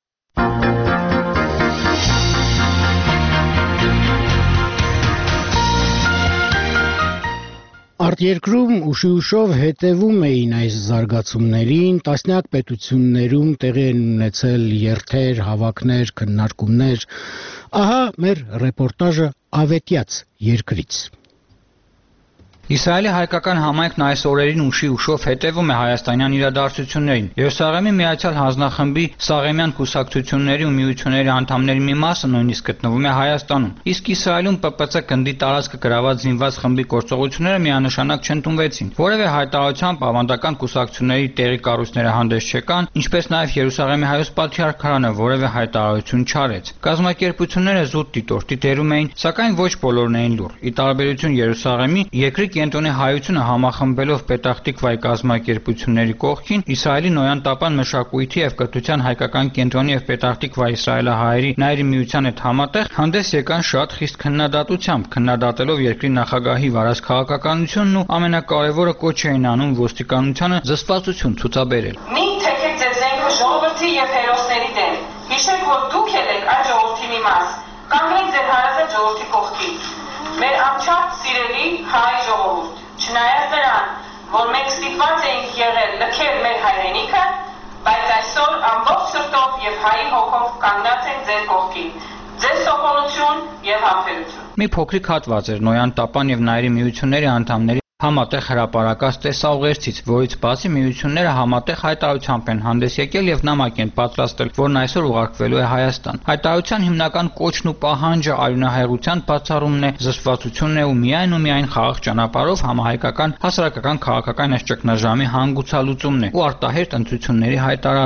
Արտերկրում ուշի-ուշով հետևում էին այս զարգացումներին, տասնյակ պետություններում տեղի են ունեցել երթեր, հավաքներ, քննարկումներ։ Ահա մեր ռեպորտաժը ավետյաց երկրից։ Իսրայելի հայկական համայնքն այս օրերին ուշի-ուշով հետևում է հայաստանյան իրադարձություններին։ Երուսաղեմի Միացյալ Հանձնախմբի Սաղեմյան կուսակցությունների ու միությունների անդամների մի մասը նույնիսկ գտնվում է Հայաստանում։ Իսկ Իսրայելում ՊՊՑ գնդի տարածքը գրաված զինված խմբի գործողությունները միանշանակ չընդունվեցին։ Որևէ հայտարարությամբ ավանդական կուսակցությունների տեղի կառույցները հանդես չեկան, ինչպես նաև Երուսաղեմի հայոց պատրիարքարանը որևէ հայտարարություն չարեց։ Կազմակերպությունները զուտ դիտորդի դերում էին, սակայն ոչ բոլորն էին լուռ։ Ի տարբերություն Երուսաղեմի, երկրի կենտրոնի հայությունը համախմբելով Պետախտիկվայի կազմակերպությունների կողքին, Իսրայելի Նոյան Տապան մշակույթի եւ կրթության հայկական կենտրոնի եւ Պետախտիկվայի իսրայելահայերի նայրի միության հետ համատեղ հանդես եկան շատ խիստ քննադատությամբ, քննադատելով երկրի նախագահի վարած քաղաքականությունն ու ամենակարևորը կոչ էին անում ոստիկանությանը զսպվածություն ցուցաբերել։ Մի թեքեք ձեր զենքը ժողովրդի եւ հերոսների դեմ։ Հիշեք, որ դուք եք այդ ժողովրդի մի մաս։ Կանգնեք ձեր հարազատ ժողովրդի կողքին։ Մեր անչափ սիրելի հայ ժողովուրդ, չնայած դրան, որ մենք ստիպված էինք եղել լքել մեր հայրենիքը, բայց այսօր ամբողջ սրտով եւ հայի հոգով կանգնած ենք ձեր կողքին։ Ձեր սովորություն եւ համբերություն։ Մի փոքրիկ հատված էր Նոյան Տապան եւ Նայրի միությունների անդամների համատեղ հրապարակած տեսաուղերձից, որից բացի միությունները համատեղ հայտարարությամբ են հանդես եկել եւ նամակ են պատրաստել, որն այսօր ուղարկվելու է Հայաստան։ Հայտարարության հիմնական կոչն ու պահանջը արյունահեղության բացառումն է, զսպվածությունն է ու միայն խաղաղ ճանապարհով համահայկական հասարակական քաղաքական այս ճգնաժամի հանգուցալուծումն է ու արտահերտ ընտրությունների հայտարարումը։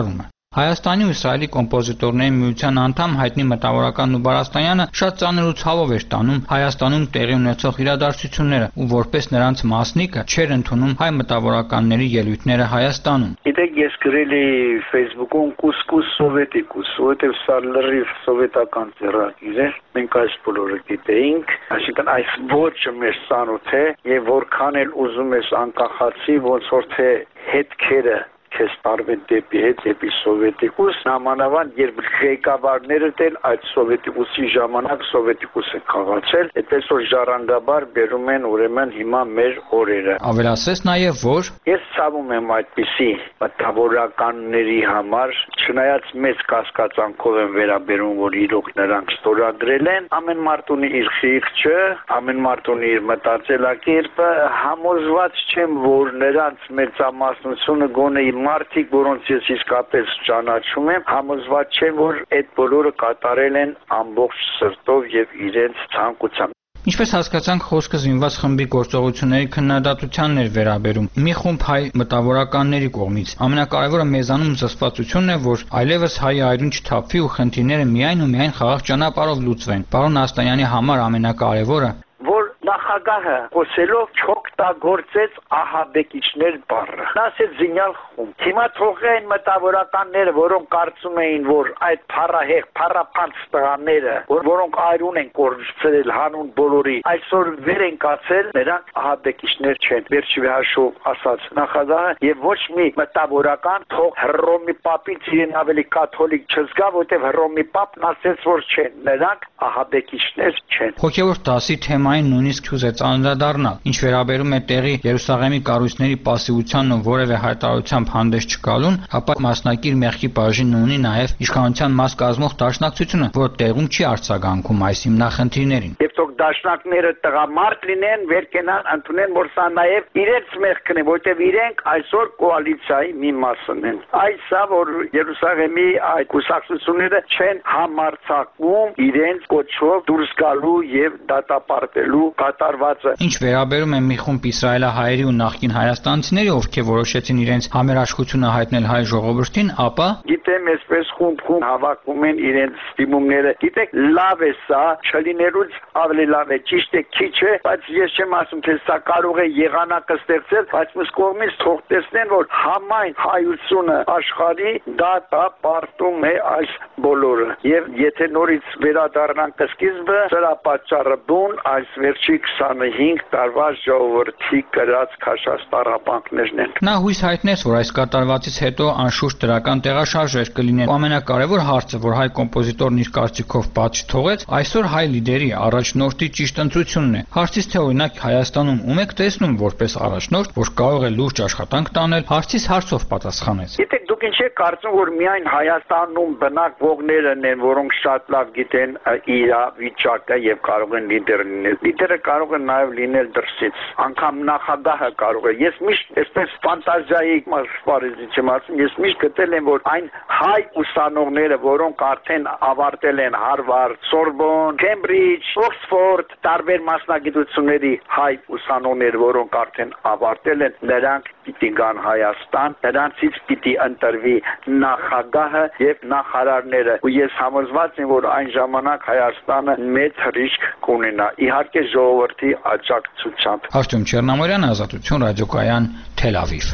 Հայաստանի ու Իսրայելի կոմպոզիտորների միության անդամ հայտնի մտավորական Նուբար Աստանյանը շատ ծանր ու ցավով էր տանում Հայաստանում տեղի ունեցող իրադարձությունները ու որպես նրանց մասնիկը չէր ընդունում հայ մտավորականների ելույթները Հայաստանում։ Գիտեք, ես գրել էի Facebook-ում կուսկուս սովետիկուս, որովհետև սա լրիվ սովետական ձեռագիր է, մենք այս բոլորը գիտեինք, այսինքն այս ոճը մեզ ծանոթ է եւ որքան էլ ուզում ես անկախացի, ոնց որ թե հետքերը քեզ տարվեն դեպի հետ, դեպի սովետիկուս, նամանավանդ երբ ղեկավարները դել այդ սովետիկուսի ժամանակ սովետիկուս են խաղացել, այդպես որ ժառանգաբար բերում են ուրեմն հիմա մեր օրերը։ Ավելացրեց նաև, որ ես ցավում եմ այդպիսի մտավորականների համար, չնայած մեծ կասկածանքով եմ վերաբերում, որ իրոք նրանք ստորագրել են, ամեն մարդ ունի իր խիղճը, ամեն մարդ ունի իր մտածելակերպը, համոզված չեմ, որ նրանց մեծամասնությունը գոնե մարդիկ, որոնց ես իսկապես ճանաչում եմ, համոզված չեմ, որ այդ բոլորը կատարել են ամբողջ սրտով եւ իրենց ցանկությամբ։ Ինչպես հասկացանք, խոսքը զինված խմբի գործողությունների քննադատությանն էր վերաբերում մի խումբ հայ մտավորականների կողմից։ Ամենակարևորը մեզանում զսպվածությունն է, որ այլևս հայ այրուն չթափվի ու խնդիրները միայն ու միայն խաղաղ ճանապարհով լուծվեն։ Պարոն Աստանյանի համար ամենակարևորը նախագահը խոսելով չօգտագործեց ահաբեկիչներ բառը։ Նա ասեց զինյալ խումբ։ Հիմա թողեն մտավորականները, որոնք կարծում էին, որ այդ փառահեղ, փառապանց տղաները, որոնք այրուն են կորցրել հանուն բոլորի, այսօր վեր են կացել, նրանք ահաբեկիչներ չեն։ Վերջի հաշվով ասած նախագահը եւ ոչ մի մտավորական թող Հռոմի պապից իրեն ավելի կաթոլիկ չզգա, որտեղ Հռոմի պապն ասեց, որ չեն, նրանք ահաբեկիչներ չեն։ Հոգևոր դասի թեմային նույնիսկ չուզեց անդրադառնալ։ Ինչ վերաբերում է տեղի Երուսաղեմի կառույցների պասիվությանն ու որևէ հայտարարությամբ հանդես չգալուն, ապա մասնակիր մեղքի բաժինն ունի նաև իշխանության մաս կազմող դաշնակցությունը, որ տեղում չի արձագանքում այս հիմնախնդիրներին։ Եվ թող դաշնակները տղամարդ լինեն, վեր կենան ընդունեն, որ սա նաև իրենց մեղքն է, որտեղ իրենք այսօր կոալիցիայի մի մասն են։ Այսա որ Երուսաղեմի այդ կուսակցությունները չեն համարձակվում իրենց կոչով դուրս գալու եւ դատապարտելու կատարվածը։ Ինչ վերաբերում է մի խումբ իսրայելահայերի ու նախկին հայաստանցիների, ովքեր որոշեցին իրենց համերաշխությունը հայտնել հայ ժողովրդին, ապա գիտեմ, այսպես խումբ հավաքում են իրենց ստիմումները։ Գիտեք, լավ է սա, չլիներուց ավելի լավ է, ճիշտ է, քիչ է, բայց ես չեմ ասում, թե սա կարող է եղանակը ստեղծել, բայց մյուս կողմից թող տեսնեն, որ համայն հայությունը աշխարհի դատապարտում է այս բոլորը։ Եվ եթե նորից վերադառնանք սկիզբը, սրա պատճառը բուն այս վերջի 25 տարվա ժողովրդի կրած քաշած տառապանքներն են։ Նա հույս հայտնեց, որ այս կատարվածից հետո անշուշտ դրական տեղաշարժեր կլինեն։ Ամենակարևոր հարցը, որ հայ կոմպոզիտորն իր կարծիքով բաց չթողեց, այսօր հայ լիդերի առաջնորդի ճիշտ ընտրությունն է։ Հարցից թե օրինակ Հայաստանում ում եք տեսնում որպես առաջնորդ, որ կարող է լուրջ աշխատանք տանել, հարցից հարցով պատասխանեց։ Գիտեք, դուք ինչ եք կարծում, որ միայն Հայաստանում բնակվողներն են, որոնք շատ լավ գիտեն իրավիճակը եւ կարող են լիդեր լինել։ Լիդերը կարող են նաև լինել դրսից, անգամ նախագահը կարող է։ Ես միշտ այսպես ֆանտազիայի մասպարեզից եմ ասում, ես միշտ գտել եմ, որ այն հայ ուսանողները, որոնք արդեն ավարտել են Հարվարդ, Սորբոն, Քեմբրիջ, Օքսֆորդ, տարբեր մասնագիտությունների հայ ուսանողներ, որոնք արդեն ավարտել են, նրանք պիտի գան Հայաստան, նրանցից պիտի ընտրվի նախագահը եւ նախարարները։ Ու ես համոզված եմ, որ այն ժամանակ Հայաստանը մեծ հրիշք կունենա։ Իհարկե ժողովրդի աջակցությամբ։ Արտյոմ Չեռնամորյան, Ազատություն ռադիոկայան, Թել Ավիվ։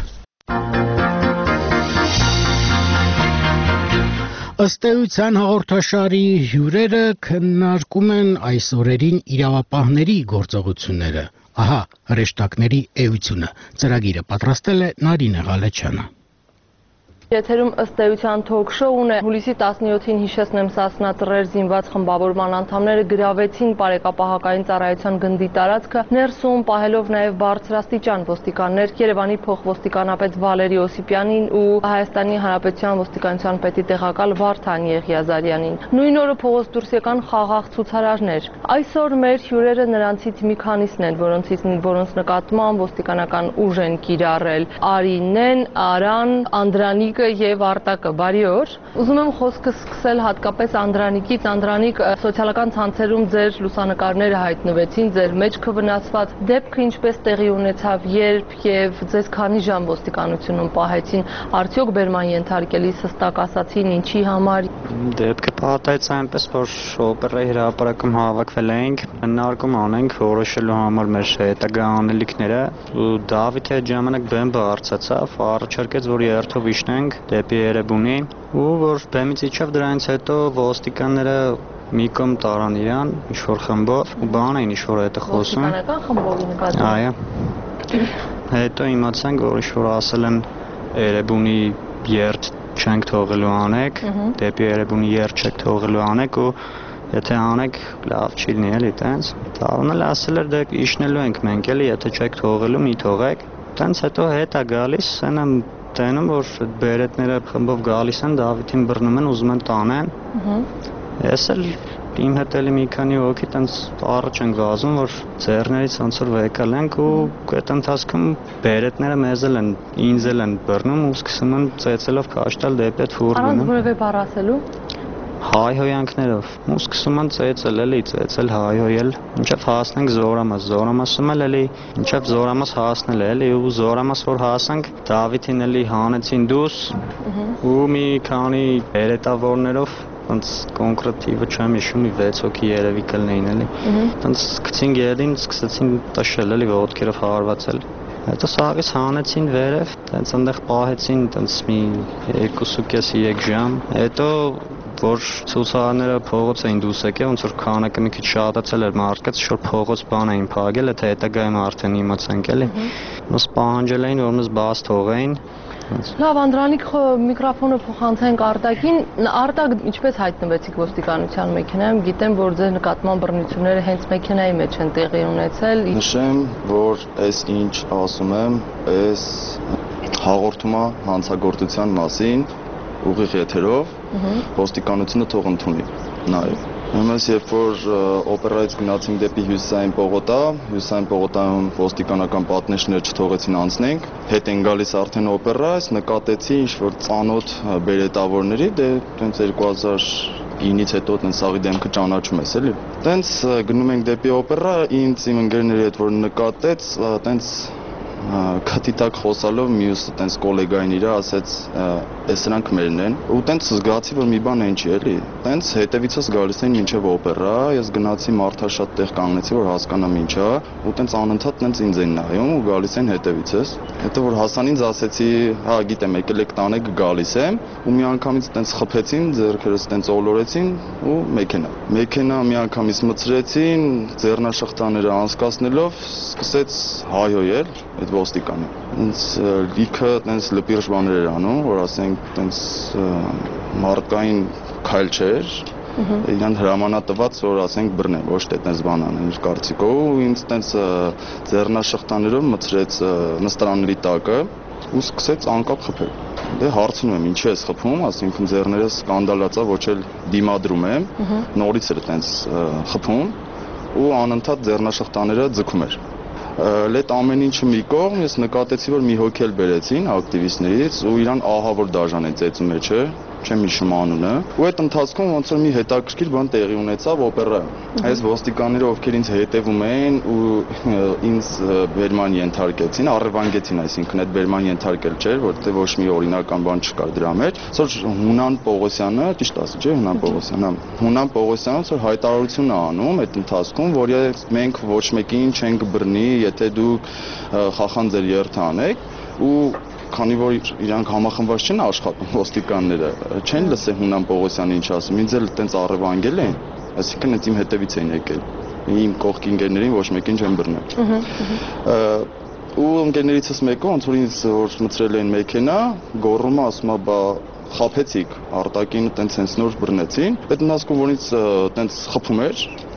Ըստ էության հաղորդաշարի հյուրերը քննարկում են այս օրերին իրավապահների գործողությունները։ Ահա հրեշտակների էությունը։ Ծրագիրը պատրաստել է Նարինե Ղալեչյանը։ Եթերում ըստ էության թոք-շոուն է։ Հուլիսի 17-ին հիշեցնեմ Սասնա ծռեր զինված խմբավորման անդամները գրավեցին բարեկապահական ծառայության գնդի տարածքը, ներսում պահելով նաև բարձրաստիճան ոստիկաններ Երևանի փոխոստիկանապետ Վալերի Օսիպյանին ու Հայաստանի Հանրապետության ոստիկանության պետի տեղակալ Վարդան Եղիազարյանին։ Նույն օրը փողոց դուրս եկան խաղաղ ցուցարարներ։ Այսօր մեր հյուրերը նրանցից մի քանիսն են, որոնց նկատմամբ ոստիկանական ուժ են կիրառել։ Արինեն, Արան, Անդրանիկ Անդրանիկը եւ Արտակը, բարի օր։ Ուզում եմ խոսքը սկսել հատկապես Անդրանիկից։ Անդրանիկ, սոցիալական ցանցերում ձեր լուսանկարները հայտնվեցին, ձեր մեջքը վնասված։ Դեպքը ինչպես տեղի ունեցավ, երբ եւ ձեզ քանի ժամ ոստիկանությունում պահեցին, արդյոք բերման ենթարկելիս հստակ ասացին ինչի համար։ Դեպքը պատահեց այնպես, որ օպերայի հրապարակում հավաքվել էինք, քննարկում անենք որոշելու համար մեր հետագա անելիքները, ու Դավիթը այդ ժամանակ բեմբը արծացավ, առաջարկեց, որ երթով իջնենք դեպի Երևանի, ու որ բեմից իջավ, դրանից հետո ոստիկանները մի կողմ տարան իրան, ինչ-որ խմբով, ու բան էին ինչ-որ հետը խոսում։ Ոստիկանական խմբովի նկատմամբ։ Այո։ Հետո իմացանք, որ ինչ-որ ասել են Երևանի երթ չենք թողելու անեք, դեպի Երևանի երթ չեք թողելու անեք, ու եթե անեք, լավ չի լինի էլի տենց։ Տարուն էլ ասել էր, դե իջնելու ենք մենք էլի, եթե չեք թողելու, մի թողեք։ Տենց հետո հետ է գալիս, այն եմ տենում, որ բերետները խմբով գալիս են, Դավիթին բռնում են, ուզում են տանեն։ Ես էլ իմ հետ էլի մի քանի հոգի տենց առաջ են վազում, որ ձեռներից ոնց որ եկել ենք, ու այդ ընթացքում բերետները մեզ էլ են, ինձ էլ են բռնում, ու սկսում են ծեծելով քաշ տալ դեպի այդ ֆուրգոնը։ Առանց որևէ բառ ասելու։ Հայհոյանքներով, ու սկսում են ծեծել էլի, ծեծել, հայհոյել, մինչև հասնենք Զորամաս, Զորամասում էլ էլի, մինչև Զորամաս հասնել էլի, ու Զորամաս որ հասանք, Դավիթին էլի հանեցին դուրս, ու մի քանի երետավորներով, ոնց կոնկրետիվը չեմ հիշում, 6 հոգի երևի կլինեին էլի, ոնց գցին գերին, սկսեցին տշել էլի, ոտքերով հարվածել։ Հետո սաղից հանեցին վերև, տենց այնտեղ պահեցին, տենց մի 2.5-3 ժամ, հետո որ ցուցարարները փողոց էին դուրս եկել, ոնց որ քանակը մի քիչ շատացել էր մարդկից, որ փողոց բան էին փակել, եթե հետագայում արդեն իմացանք էլի։ Ոնց պահանջել էին, որ մեզ բաց թողեին։ Լավ, Անդրանիկ, միկրոֆոնը փոխանցենք Արտակին։ Արտակ, ինչպես հայտնվեցիք ոստիկանության մեքենայում, գիտեմ, որ ձեր նկատմամբ բռնությունները հենց մեքենայի մեջ են տեղի ունեցել։ Նշեմ, որ այս ինչ ասում եմ, այս հաղորդումը հանցագործության մասին ուղիղ եթերով ոստիկանությունը թող ընդունի նաև։ Ուրեմն երբ որ օպերայից գնացինք դեպի Հյուսիսային պողոտա, Հյուսիսային պողոտայում ոստիկանական պատնեշները չթողեցին անցնենք, հետ են գալիս արդեն օպերայից, նկատեցի ինչ-որ ծանոթ բերետավորների, դե տենց 2009-ից հետո տենց սաղի դեմքը ճանաչում ես էլի։ Տենց գնում ենք դեպի օպերա, ինձ իմ ընկերների հետ որ նկատեց, տենց քաթիտակ խոսալով մյուսը տենց կոլեգային իրա ասեց էս սրանք մերն են ու տենց զգացի որ մի բան են չի էլի տենց հետևիցս գալիս էին մինչև օպերա ես գնացի մարդաշատ տեղ կանգնեցի որ հասկանամ ինչա ու տենց անընդհատ տենց ինձ են նայում ու գալիս են հետևիցս հետո որ հասան ինձ ասեցի հա գիտեմ եկել եք տանեք գալիս եմ ու մի անգամից տենց խփեցին ձեռքերս տենց ոլորեցին ու մեքենա մի անգամից մցրեցին ձեռնաշղթաները անցկացնելով սկսեց հայհոյել այդ ոստիկանը։ Ինձ լիքը տենց լպիրշ բաներ էր անում, որ ասենք տենց մարդկային քայլ չէր, իրան հրամանատված որ ասենք բռնեն, ոչ թե տենց բան անեն իր կարծիքով, ու ինձ տենց ձեռնաշղթաներով մցրեց նստարանների տակը ու սկսեց անկապ խփել։ Դե հարցնում եմ, ինչի ես խփում, ասինքն ձեռներս սկանդալացա, ոչ էլ դիմադրում եմ, նորից էր տենց խփում ու անընդհատ ձեռնաշղթաները ձգում էր։ Այդ ամեն ինչը մի կողմ, ես նկատեցի, որ մի հոգի էլ բերեցին ակտիվիստներից ու իրան ահավոր դաժան են ծեծում էջը, չեմ հիշում անունը, ու այդ ընթացքում ոնց որ մի հետաքրքիր բան տեղի ունեցավ օպերայում։ Այս ոստիկանները, ովքեր ինձ հետևում էին ու ինձ բերման ենթարկեցին, առևանգեցին, այսինքն այդ բերման ենթարկել չէր, որտեղ ոչ մի օրինական բան չկար դրա մեջ։ Որ Հունան Պողոսյանը, ճիշտ ասի, չէ՞, Հունան Պողոսյանը։ Հունան Պողոսյանը որ հայտարարություն է անում այդ ընթացքում, որ մենք ոչ մեկին չենք բռնի, եթե դուք խախան ձեր երթը անեք ու քանի որ իրանք համախմբված չեն աշխատում ոստիկանները, չեն լսել Հունան Պողոսյանը ինչ ասում, ինձ էլ տենց առևանգել են, այսինքն այդ իմ հետևից էին եկել, իմ կողքի ընկերներին ոչ մեկին չեն բռնել։ Ու ընկերներիցս մեկը ոնց որ ինձ որ մցրել են մեքենա, գոռում է, ասում է, բա խափեցիք, Արտակին տենց հենց նոր բռնեցին, այդ ընթացքում որ ինձ տենց խփում էր,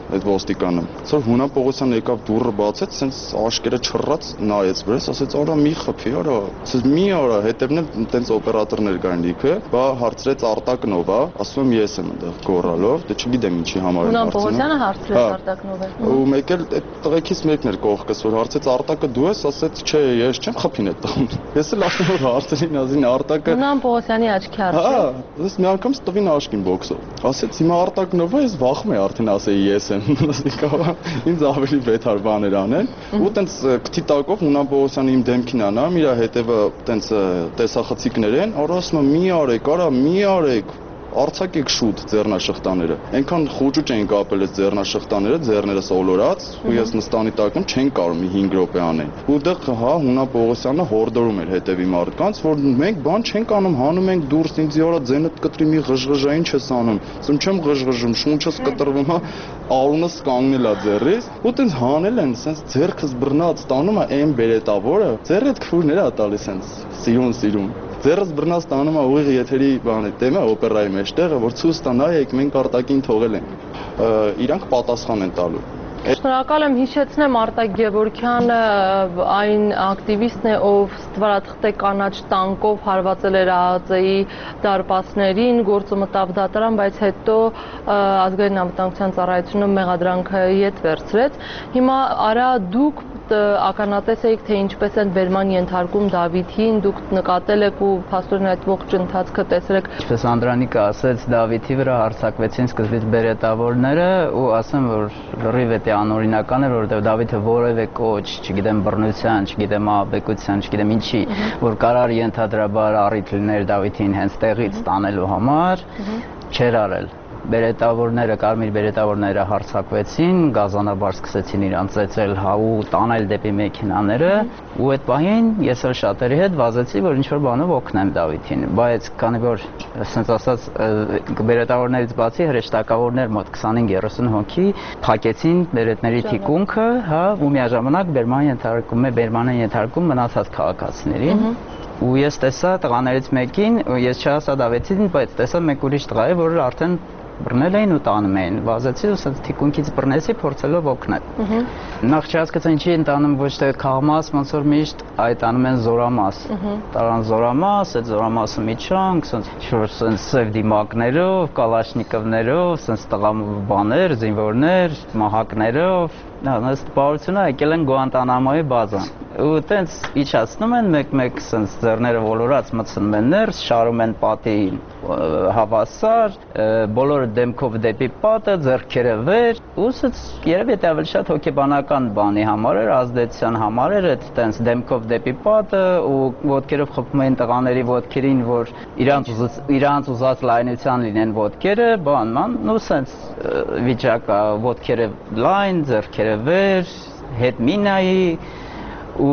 այդ ոստիկանը։ Սա Հունան Պողոսյանը եկավ դուռը բացեց, սենց աշկերը չռած նայեց վրես, ասեց արա մի խփի, արա, ասեց մի արա, հետևն էլ տենց օպերատորներ կային լիքը, բա հարցրեց Արտակնով, ասում եմ ես եմ այնտեղ գոռալով, դե չգիտեմ ինչի համար եմ հարցնում։ Հունան Պողոսյանը հարցրեց Արտակնով է։ Ու մեկ էլ այդ տղեկից մեկն էր կողքս, որ հարցեց Արտակը դու ես, ասեց չէ, ես չեմ խփին այդ տղան։ Ես էլ ասում եմ հարցրին ազին Արտակը։ Հունան Պողոսյանի աչքի առաջ։ Հա, ես մի անգամ տվին աշկին բոքսով։ Ասեց հիմա Արտակնով է, ես վախում եմ արդեն ասեի ես եմ, ասիկա ինձ ավելի վետար բաներ անեն։ Ու տենց քթի տակով Հունան Պողոսյանը իմ դեմքին անամ, իր հետևը տենց տեսախցիկներ են, արա ասում եմ մի արեք, արա մի արեք։ Արցակեք շուտ ձեռնաշղթաները։ Այնքան խոճուճ էին կապել այս ձեռնաշղթաները, ձեռներս ոլորած, ու ես նստանի տակում չեն կարող մի 5 րոպե անեն։ Ու դեռ հա Հունան Պողոսյանը հորդորում էր հետևի մարդկանց, որ մենք բան չենք անում, հանում ենք դուրս, ինձ իորա ձենդ կտրի մի ղժղժային չես անում։ Ասում չեմ ղժղժում, շունչս կտրվում, հա արունս կանգնել է ձեռից, ու տենց հանել են, սենց ձեռքս բռնած տանում է այն բերետավորը, ձեռդ քֆուրներ է տալիս սենց սիրուն։ Ձեռս բռնած տանում է ուղիղ եթերի բանը, տեմը օպերայի մեջտեղը, որ ցույց տա նայեք, մենք արտակին թողել ենք։ Իրանք պատասխան են տալու։ Շնորհակալ եմ, հիշեցնեմ Արտակ Գևորգյանը այն ակտիվիստն է, ով ստվարաթղթե կանաչ տանկով հարվածել էր ԱԱԾ-ի դարպասներին, գործը մտավ դատարան, բայց հետո ազգային անվտանգության ծառայությունը մեղադրանքը ետ վերցրեց։ Հիմա արա դուք ականատես եք, թե ինչպես են բերման ենթարկում Դավիթին, դուք նկատել եք ու փաստորեն այդ ողջ ընթացքը տեսրեք։ Ինչպես Անդրանիկը ասեց, Դավիթի վրա հարձակվեցին սկզբից բերետավորները ու ասեմ, որ լրիվ է անօրինական է, որովհետև Դավիթը որևէ կոչ, չգիտեմ բռնության, չգիտեմ ահաբեկության, չգիտեմ ինչի, որ կարար ենթադրաբար առիթ լիներ Դավիթին հենց տեղից տանելու համար, չէր արել։ Բերետավորները, կարմիր բերետավորները հարձակվեցին, գազանաբար սկսեցին իրանց ծեծել, ու տանել դեպի մեքենաները, ու այդ պահին ես էլ շատերի հետ վազեցի, որ ինչ-որ բանով օգնեմ Դավիթին, բայց քանի որ ասենց ասած բերետավորներից բացի հրեշտակավորներ մոտ 25-30 հոգի փակեցին բերետների թիկունքը, հա, ու միաժամանակ բերման են ենթարկում մնացած քաղաքացիներին։ Ու ես տեսա տղաներից մեկին, ես չհասա Դավիթին, բայց տեսա մեկ ուրիշ տղա է, որը արդեն բռնել էին ու տանում էին, վազեցի ու ասենց թիկունքից բռնեցի, փորձելով օգնել։ Նախ չհասկացա ինչի են տանում ոչ թե քաղմաս, ոնց որ միշտ այդ անում են զորամաս։ Տարան զորամաս, այդ զորամասը միջանք, ասենց սև դիմակներով, կալաշնիկովներով, ասենց տղա բաներ, զինվորներ, մահակներով, այս տպավորությունը եկել են Գուանտանամոյի բազան։ Ու տենց իջացնում են մեկ-մեկ ասենց ձեռները ոլորած մտցնում են ներս, շարում են պատի հավասար, բոլորը դեմքով դեպի պատը, ձեռքերը վեր, ու ասենց երևի դա ավելի շատ հոգեբանական բանի համար էր, ազդեցության համար էր, այդ տենց դեմքով դեպի պատը ու ոտքերով խփում էին տղաների ոտքերին, որ իրանց ուզած լայնության լինեն ոտքերը, բանման, ու ասենց վիճակա ոտքերը լայն, ձեռքերը վեր, հետ մինայի ու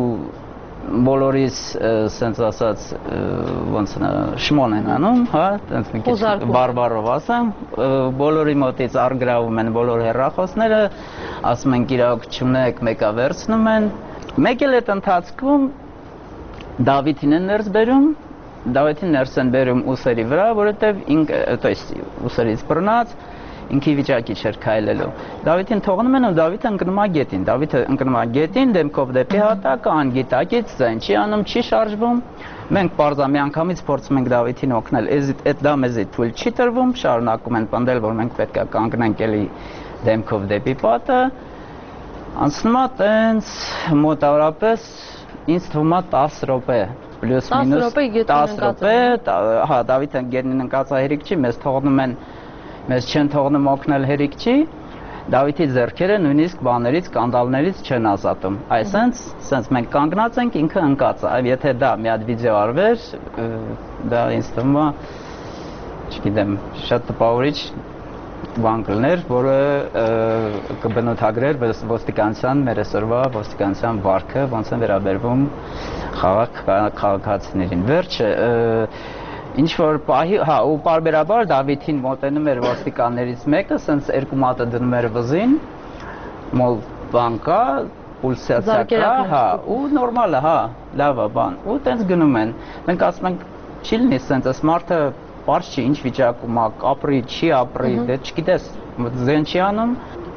բոլորիս սենց ասած ոնց շմոն են անում, հա, տենց մի քիչ բարբարով ասեմ, բոլորի մոտից արգրավում են բոլոր հեռախոսները, ասում են իրավունք չունեք, մեկը վերցնում են։ Մեկ էլ այդ ընթացքում Դավիթին են ներս բերում, Դավիթին ներս են բերում ուսերի վրա, որովհետև ուսերից բռնած ինքի վիճակի չէր քայլելու։ Դավիթին թողնում են ու Դավիթը ընկնում է գետին, դեմքով դեպի հատակը, անգիտակից ձայն չի անում, չի շարժվում։ Մենք պարզա միանգամից փորձում ենք Դավիթին օգնել, այդ դա մեզի թույլ չի տրվում, շարունակում են պնդել, որ մենք պետք է կանգնենք էլի դեմքով դեպի պատը։ Անցնում է տենց մոտավորապես ինձ թվում է 10 րոպե, պլյուս մինուս 10 րոպե, հա, Դավիթը գետնին ընկած է հերիք չի, մեզ չեն թողնում օգնել հերիք չի, Դավիթի ձեռքերը նույնիսկ բաներից, կանդալներից չեն ազատում։ Այսենց մենք կանգնած ենք, ինքը ընկած է, եթե դա մի հատ վիդեո արվեր, դա ինձ թվում է, չգիտեմ, շատ տպավորիչ բան կլներ, որը կբնութագրեր ոստիկանության, մեր այսօրվա ոստիկանության վարքը, ոնց են վերաբերվում քաղաքացիներին։ Վերջը ինչ-որ պահի, հա, ու պարբերաբար Դավիթին մոտենում էր ոստիկաններից մեկը, սենց երկու մատը դնում էր վզին, մոլ բան կա, պուլսացիա կա, հա, ու նորմալ է, հա, լավ է բան, ու տենց գնում են։ Մենք ասում ենք, չի լինի սենց, այս մարդը պարզ չի ինչ վիճակում է, ապրի, չի ապրի, դե չգիտես, ձեն չի անում,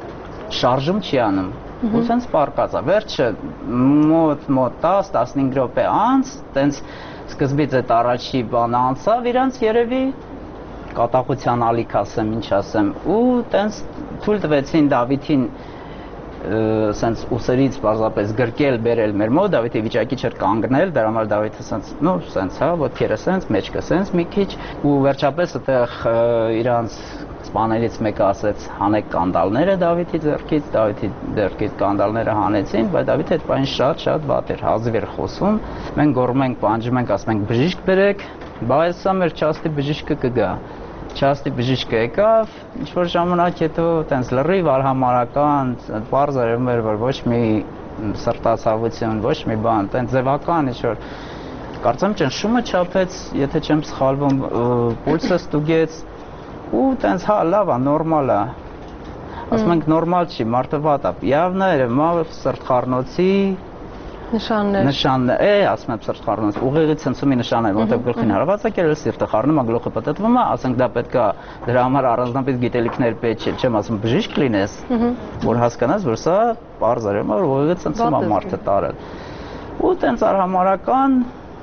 շարժում չի անում։ Ու սենց պարկած է, վերջը մոտ 10-15 րոպե անց, տենց սկզբից այդ առաջի բանը անցավ, իրանց երևի կատաղության ալիք ասեմ, ինչ ասեմ, ու տենց թույլ տվեցին Դավիթին սենց ուսերից պարզապես գրկել բերել մեր մոտ, Դավիթի վիճակի չէր կանգնել, դրա համար Դավիթը սենց, սենց հա, ոտքերը սենց, մեջքը սենց մի քիչ, ու վերջապես այդտեղ իրանց սպաներից մեկը ասեց հանեք կանդալները Դավիթի ձեռքից կանդալները հանեցին, բայց Դավիթը այդ բանը շատ վատ էր, հազիվ էր խոսում, մենք գոռում ենք, պանջում ենք, ասում ենք բժիշկ բերեք, բայց սա մեր չաստի բժիշկը կգա։ Չաստի բժիշկը եկավ, ինչ-որ ժամանակ հետո տենց լրիվ արհամարական, պարզ արևում էր, որ ոչ մի սրտացավություն, ոչ մի բան, տենց ձևական ինչ-որ, կարծեմ ճնշումը չափեց, եթե չեմ սխալվում, պուլսը ստուգեց, ու տենց հա, լավ է, նորմալ է, ասում ենք նորմալ չի, մարդը վատ է, явно երևում է սրտխառնոցի նշաններ, ասում եմ սրտխառնոց, ուղեղի ցնցումի նշաններ, որտեղ գլխին հարված է կերել, սիրտը խառնում է, գլուխը պտտվում է, ասենք դա պետք է դրա համար առանձնապես գիտելիքներ պետք չէ, չեմ ասում բժիշկ լինես, որ հասկանաս, որ սա պարզ է, որ ուղեղի ցնցում է մարդը տարել։ Ու տենց արհամարական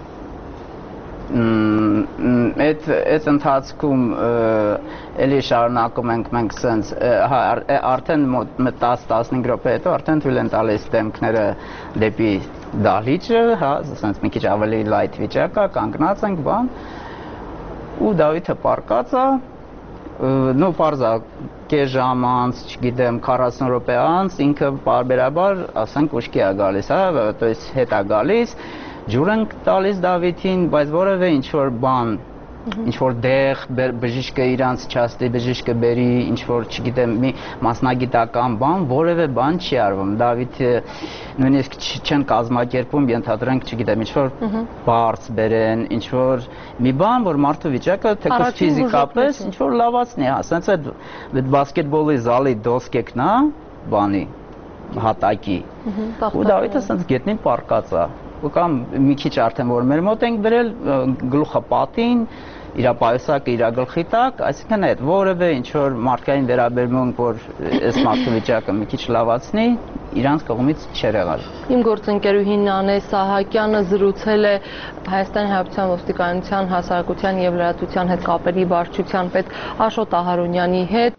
այդ ընթացքում էլի շարունակում ենք մենք սենց արդեն 10-15 րոպե հետո արդեն թույլ են տալիս դեմքները դեպի դահլիճը, հա, սենց մի քիչ ավելի լայթ վիճակ է, կանգնած ենք բան, ու Դավիթը պարկած է, պարզ է, կես ժամ անց, չգիտեմ, 40 րոպե անց, ինքը պարբերաբար, ասենք, ուշքի է գալիս, հա, то есть հետ է գալիս, ջուր ենք տալիս Դավիթին, բայց որևէ ինչ-որ բան, ինչ-որ դեղ, բժիշկը իրանց չաստի, բժիշկը բերի, ինչ-որ, չգիտեմ, մի մասնագիտական բան, որևէ բան չի արվում, Դավիթը նույնիսկ չեն կազմակերպում, ենթադրենք, չգիտեմ, ինչ-որ բարձ բերեն, ինչ-որ մի բան, որ մարդու վիճակը թեկուզ ֆիզիկապես, ինչ-որ լավացնի, հա, սենց այդ բասկետբոլի զալի դոսկեկն է, բանի, հատակի, ու Դավիթը սենց գետնին պարկած է, կամ մի քիչ արդեն որ մեր մոտ ենք բերել գլուխը պատին, իր պայուսակը իր գլխի տակ, այսինքն այդ որևէ ինչ որ մարդկային վերաբերմունք, որ այս մարդու վիճակը մի քիչ լավացնի, իրանց կողմից չէր եղել։ Իմ գործընկերուհին Անե Սահակյանը զրուցել է Հայաստանի Հանրապետության ոստիկանության հասարակության եւ լրատվության հետ կապերի վարչության պետ Աշոտ Ահարոնյանի հետ։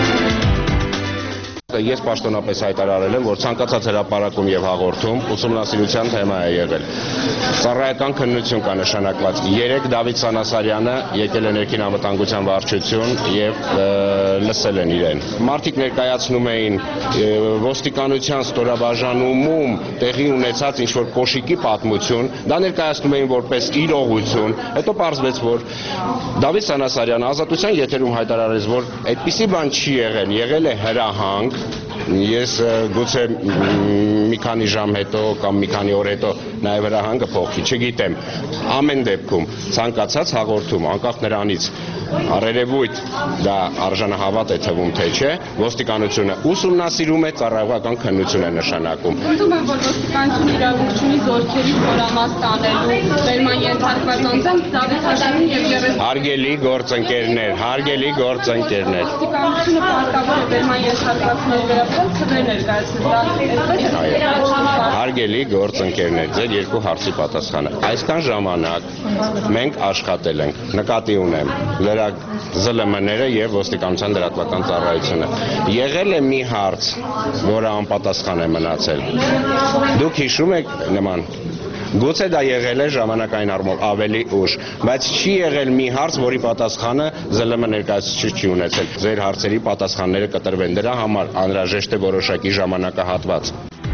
Ես պաշտոնապես հայտարարել եմ, որ ցանկացած հրապարակում եւ հաղորդում ուսումնասիրության թեմա է եղել։ Ծառայական քննություն կա նշանակված։ 3 Դավիթ Սանասարյանը եկել է ներքին անվտանգության վարչություն եւ լսել են իրեն։ Մարդիկ ներկայացնում էին ոստիկանության ստորաբաժանումում տեղի ունեցած ինչ որ կոշիկի պատմություն, դա ներկայացնում էին որպես իրողություն, հետո պարզվեց, որ Դավիթ Սանասարյանը ազատության եթերում հայտարարեց, որ այդպիսի բան չի եղել, եղել է հրահանգ։ Ես գուցե մի քանի ժամ հետո կամ մի քանի օր հետո նաև հրահանգը փոխվի, չգիտեմ, ամեն դեպքում ցանկացած հաղորդում, անկախ նրանից առերևույթ դա արժանահավատ է թվում, թե չէ, ոստիկանությունը ուսումնասիրում է, ծառայողական քննություն է նշանակում։ Ընդդեմ եմ, որ ոստիկանությունը իրավունք ունի զորքերի խորամաս տանելու, վերման ենթարկված անձանց Դավիթ Սանասարյանին եւ 30 Հարգելի գործընկերներ, հարգելի գործընկերներ։ Ոստիկանությունը պարտավոր է վերման ենթարկվածների վերաբերյալ քվեր ներկայացնել։ Հարգելի գործընկերներ, ձեր երկու հարցի պատասխանը։ Այսքան ժամանակ մենք աշխատել ենք, նկատի ունեմ ԶԼՄ-ները եւ ոստիկանության լրատվական ծառայությունը։ Եղել է մի հարց, որը անպատասխան է մնացել։ Դուք հիշում եք նման Գուցե դա եղել է ժամանակային առումով ավելի ուշ, բայց չի եղել մի հարց, որի պատասխանը ԶԼՄ ներկայացուցիչ չի ունեցել։ Ձեր հարցերի պատասխանները կտրվեն, դրա համար անհրաժեշտ է որոշակի ժամանակահատված։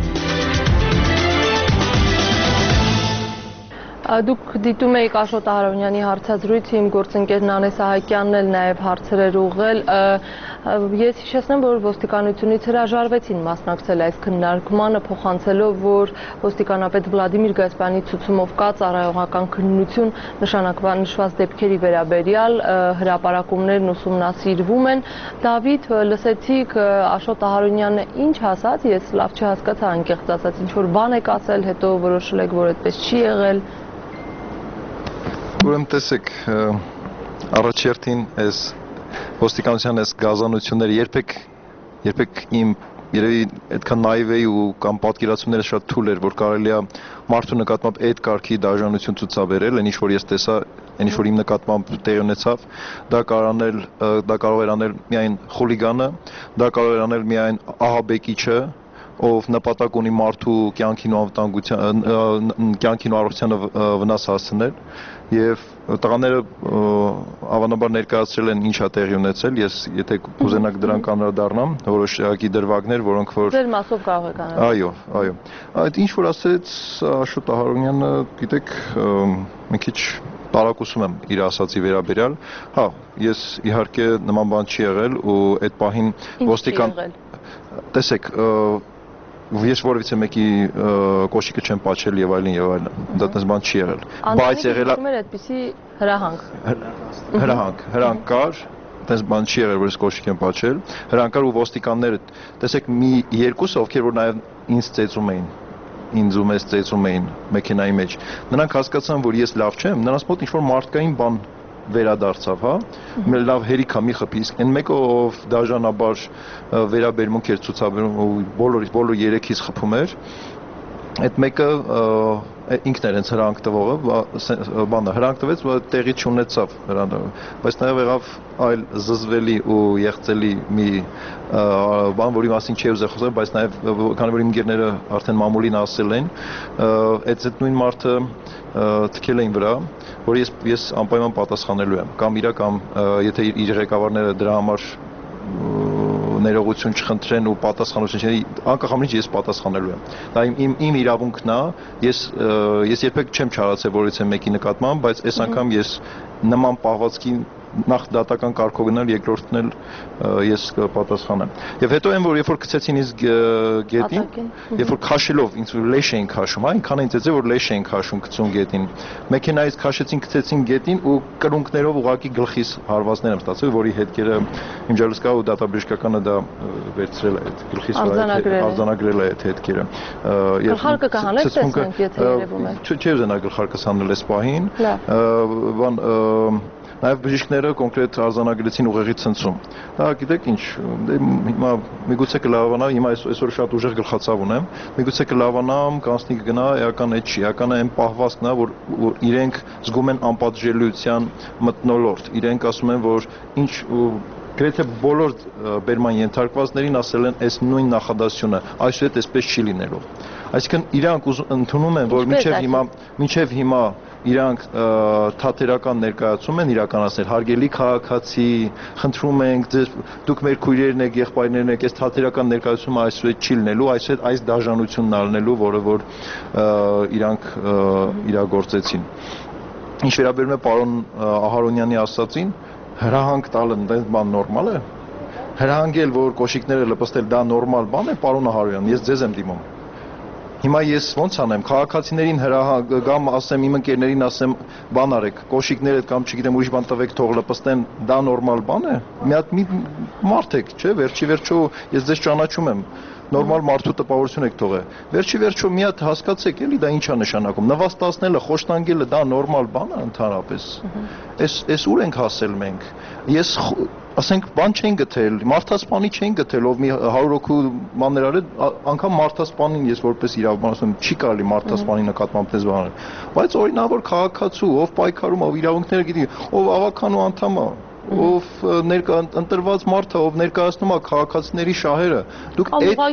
Դուք դիտում եք Աշոտ Ահարոնյանի հարցազրույցը, իմ գործընկերն Անե Սահակյանն էլ նաև հարցեր էր ուղղել։ Ես հիշեցնեմ, որ ոստիկանությունից հրաժարվեցին մասնակցել այս քննարկմանը, փոխանցելով, որ ոստիկանապետ Վլադիմիր Գասպարյանի ցուցումով կա ծառայողական քննություն նշված դեպքերի վերաբերյալ, հրապարակումներն ուսումնասիրվում են։ Դավիթ, լսեցիք Աշոտ Ահարոնյանը ինչ ասաց, ես լավ չհասկացա, անկեղծ ասած, ինչ որ բան եք ասել, հետո որոշել եք, որ այդպես չի եղել։ Ուրեմն տեսեք, առաջերտին այս ոստիկանության այս գազանությունները երբեք իմ երևի այդքան նայվ էի ու կամ պատկերացումները շատ թույլ էր, որ կարելի է մարդու նկատմամբ այդ կարգի դաժանություն ցուցաբերել, այն ինչ որ ես տեսա, այն ինչ որ իմ նկատմամբ տեղի ունեցավ, դա կարող էր անել միայն խուլիգանը, դա կարող էր անել միայն ահաբեկիչը, ով նպատակ ունի մարդու կյանքին ու կյանքին ու առողջությանը վնաս հասցնել եւ տղաները ավանաբար ներկայացրել են ինչա տեղի ունեցել ես եթե կուզենաք դրան կանրադառնամ որոշ շարքի դրվագներ որոնք որ ձեր մասով կարող եք անել այո այդ ինչ որ ասեց Աշոտ Ահարոնյանը գիտեք մի քիչ տարակուսում եմ իր ասացի վերաբերյալ հա ես իհարկե նման բան չի եղել ու այդ պահին ոստիկան տեսեք ես որևիցե մեկի կոշիկը չեմ պատճել եւ այլն դա տես բան չի եղել բայց եղել է այդպիսի հրանք կար տես բան չի եղել որ ես կոշիկ եմ պատճել հրանք կար ու ոստիկանները տեսեք մի երկուսը ովքեր որ նաեւ ինձ ծեծում էին ինձ ու մեզ ծեծում էին մեքենայի մեջ նրանք հասկացան որ ես լավ չեմ նրանց մոտ ինչ որ մարդկային բան վերադարձավ, հա, մեր լավ հերիք է մի խփի, իսկ այն մեկը ով դաժանաբար վերաբերմունք էր ցուցաբերում ու բոլոր երեքից խփում էր, այդ մեկը ինքն էր հենց հրանք տվողը, բանը հրանք տվեց, բայց տեղի չունեցավ հրանը, բայց նաև եղավ այլ զզվելի ու եղծելի մի բան, որի մասին չի ուզել խոսել, բայց նաև քանի որ իմ ընկերները արդեն մամուլին ասել են, այդ նույն մարդը թքել էին վրա, որ ես անպայման պատասխանելու եմ, կամ իրա կամ եթե իր ղեկավարները դրա համար ներողություն չխնդրեն ու պատասխանություն չեն, անկախ ամենից ես պատասխանելու եմ։ Դա իմ իրավունքն է, ես երբեք չեմ չարացել որևիցե մեկի նկատմամբ, բայց այս անգամ ես նման պահվածքի նախ դատական կարգով գնալ, երկրորդն էլ ես կպատասխանեմ։ Եվ հետո այն որ երբ որ գցեցին ինձ գետին, երբ որ քաշելով ինձ լեշ էին քաշում, այնքան ինձ էծե որ լեշ էին քաշում գցուն գետին։ Մեքենայից քաշեցին, գցեցին գետին ու կրունկներով ուղակի գլխիս հարվածներ եմ ստացել, որի հետքերը իմ ջալուսկա ու դատաբժշկականը դա վերցրել է այդ գլխիս արձանագրել է այդ հետքերը։ Գլխարկը կհանեք տեսնենք, եթե երևում է։ Չի ուզենա գլխարկս հանել այս պահին։ Բան Նաև բժիշկները կոնկրետ արձանագրեցին ուղեղի ցնցում։ Դա գիտեք ինչ, հիմա միգուցե կլավանա, հիմա այսօր շատ ուժեղ գլխացավ ունեմ, միգուցե կլավանամ, կանցնի կգնա, էական այդ չի, էականը այն պահվածքն է, որ իրենք զգում են անպատժելիության մթնոլորտ, իրենք ասում են, որ ինչ գրեթե բոլոր բերման ենթարկվածներին ասել են այս նույն նախադասությունը, այսուհետ այսպես չի լինելու։ Այսինքն իրանք ընդունում են, որ մինչև հիմա իրանք թատերական ներկայացում են իրականացնել հարգելի քաղաքացի, խնդրում ենք, դուք մեր քույրերն եք, եղբայրներն եք, այս թատերական ներկայացումը այսուհետ չի լինելու, այս դաժանությունն ալնելու, որը որ իրանք իրագործեցին։ Ինչ վերաբերում է պարոն Ահարոնյանի ասածին, հրահանգ տալը բան նորմալ է։ Հրահանգել, որ կոշիկները լպստել դա նորմալ բան է, պարոն Ահարոնյան, ես ձեզ եմ դիմում։ Հիմա ես ոնց անեմ, քաղաքացիներին հրահանգամ, ասեմ իմ ընկերներին ասեմ, բան արեք, կոշիկներդ կամ չգիտեմ ուրիշ բան տվեք, թող լպստեն, դա նորմալ բան է։ Մի հատ մարդ եք, չէ՞, վերջի վերջո ես ձեզ ճանաչում եմ։ Նորմալ մարդու տպավորություն եք թողել։ Վերջի վերջո մի հատ հասկացեք, էլի դա ինչ է նշանակում։ Նվաստացնելը, խոշտանգելը դա նորմալ բան է ընդհանրապես։ Էս ուր ենք հասել մենք։ Ես ասենք բան չեն գտել, մարդասպանի չեն գտել, ով մի 100 հոգու բաներ արել, անգամ մարդասպանին ես որպես իրավաբան ասում չի կարելի մարդասպանի նկատմամբ դες բաներ։ Բայց օրինավոր քաղաքացու, ով պայքարում, ով իրավունքները գիտի, ով ավականու անդամ է, ով ընտրված մարդ է, ով ներկայացնում է քաղաքացիների շահերը։ Դուք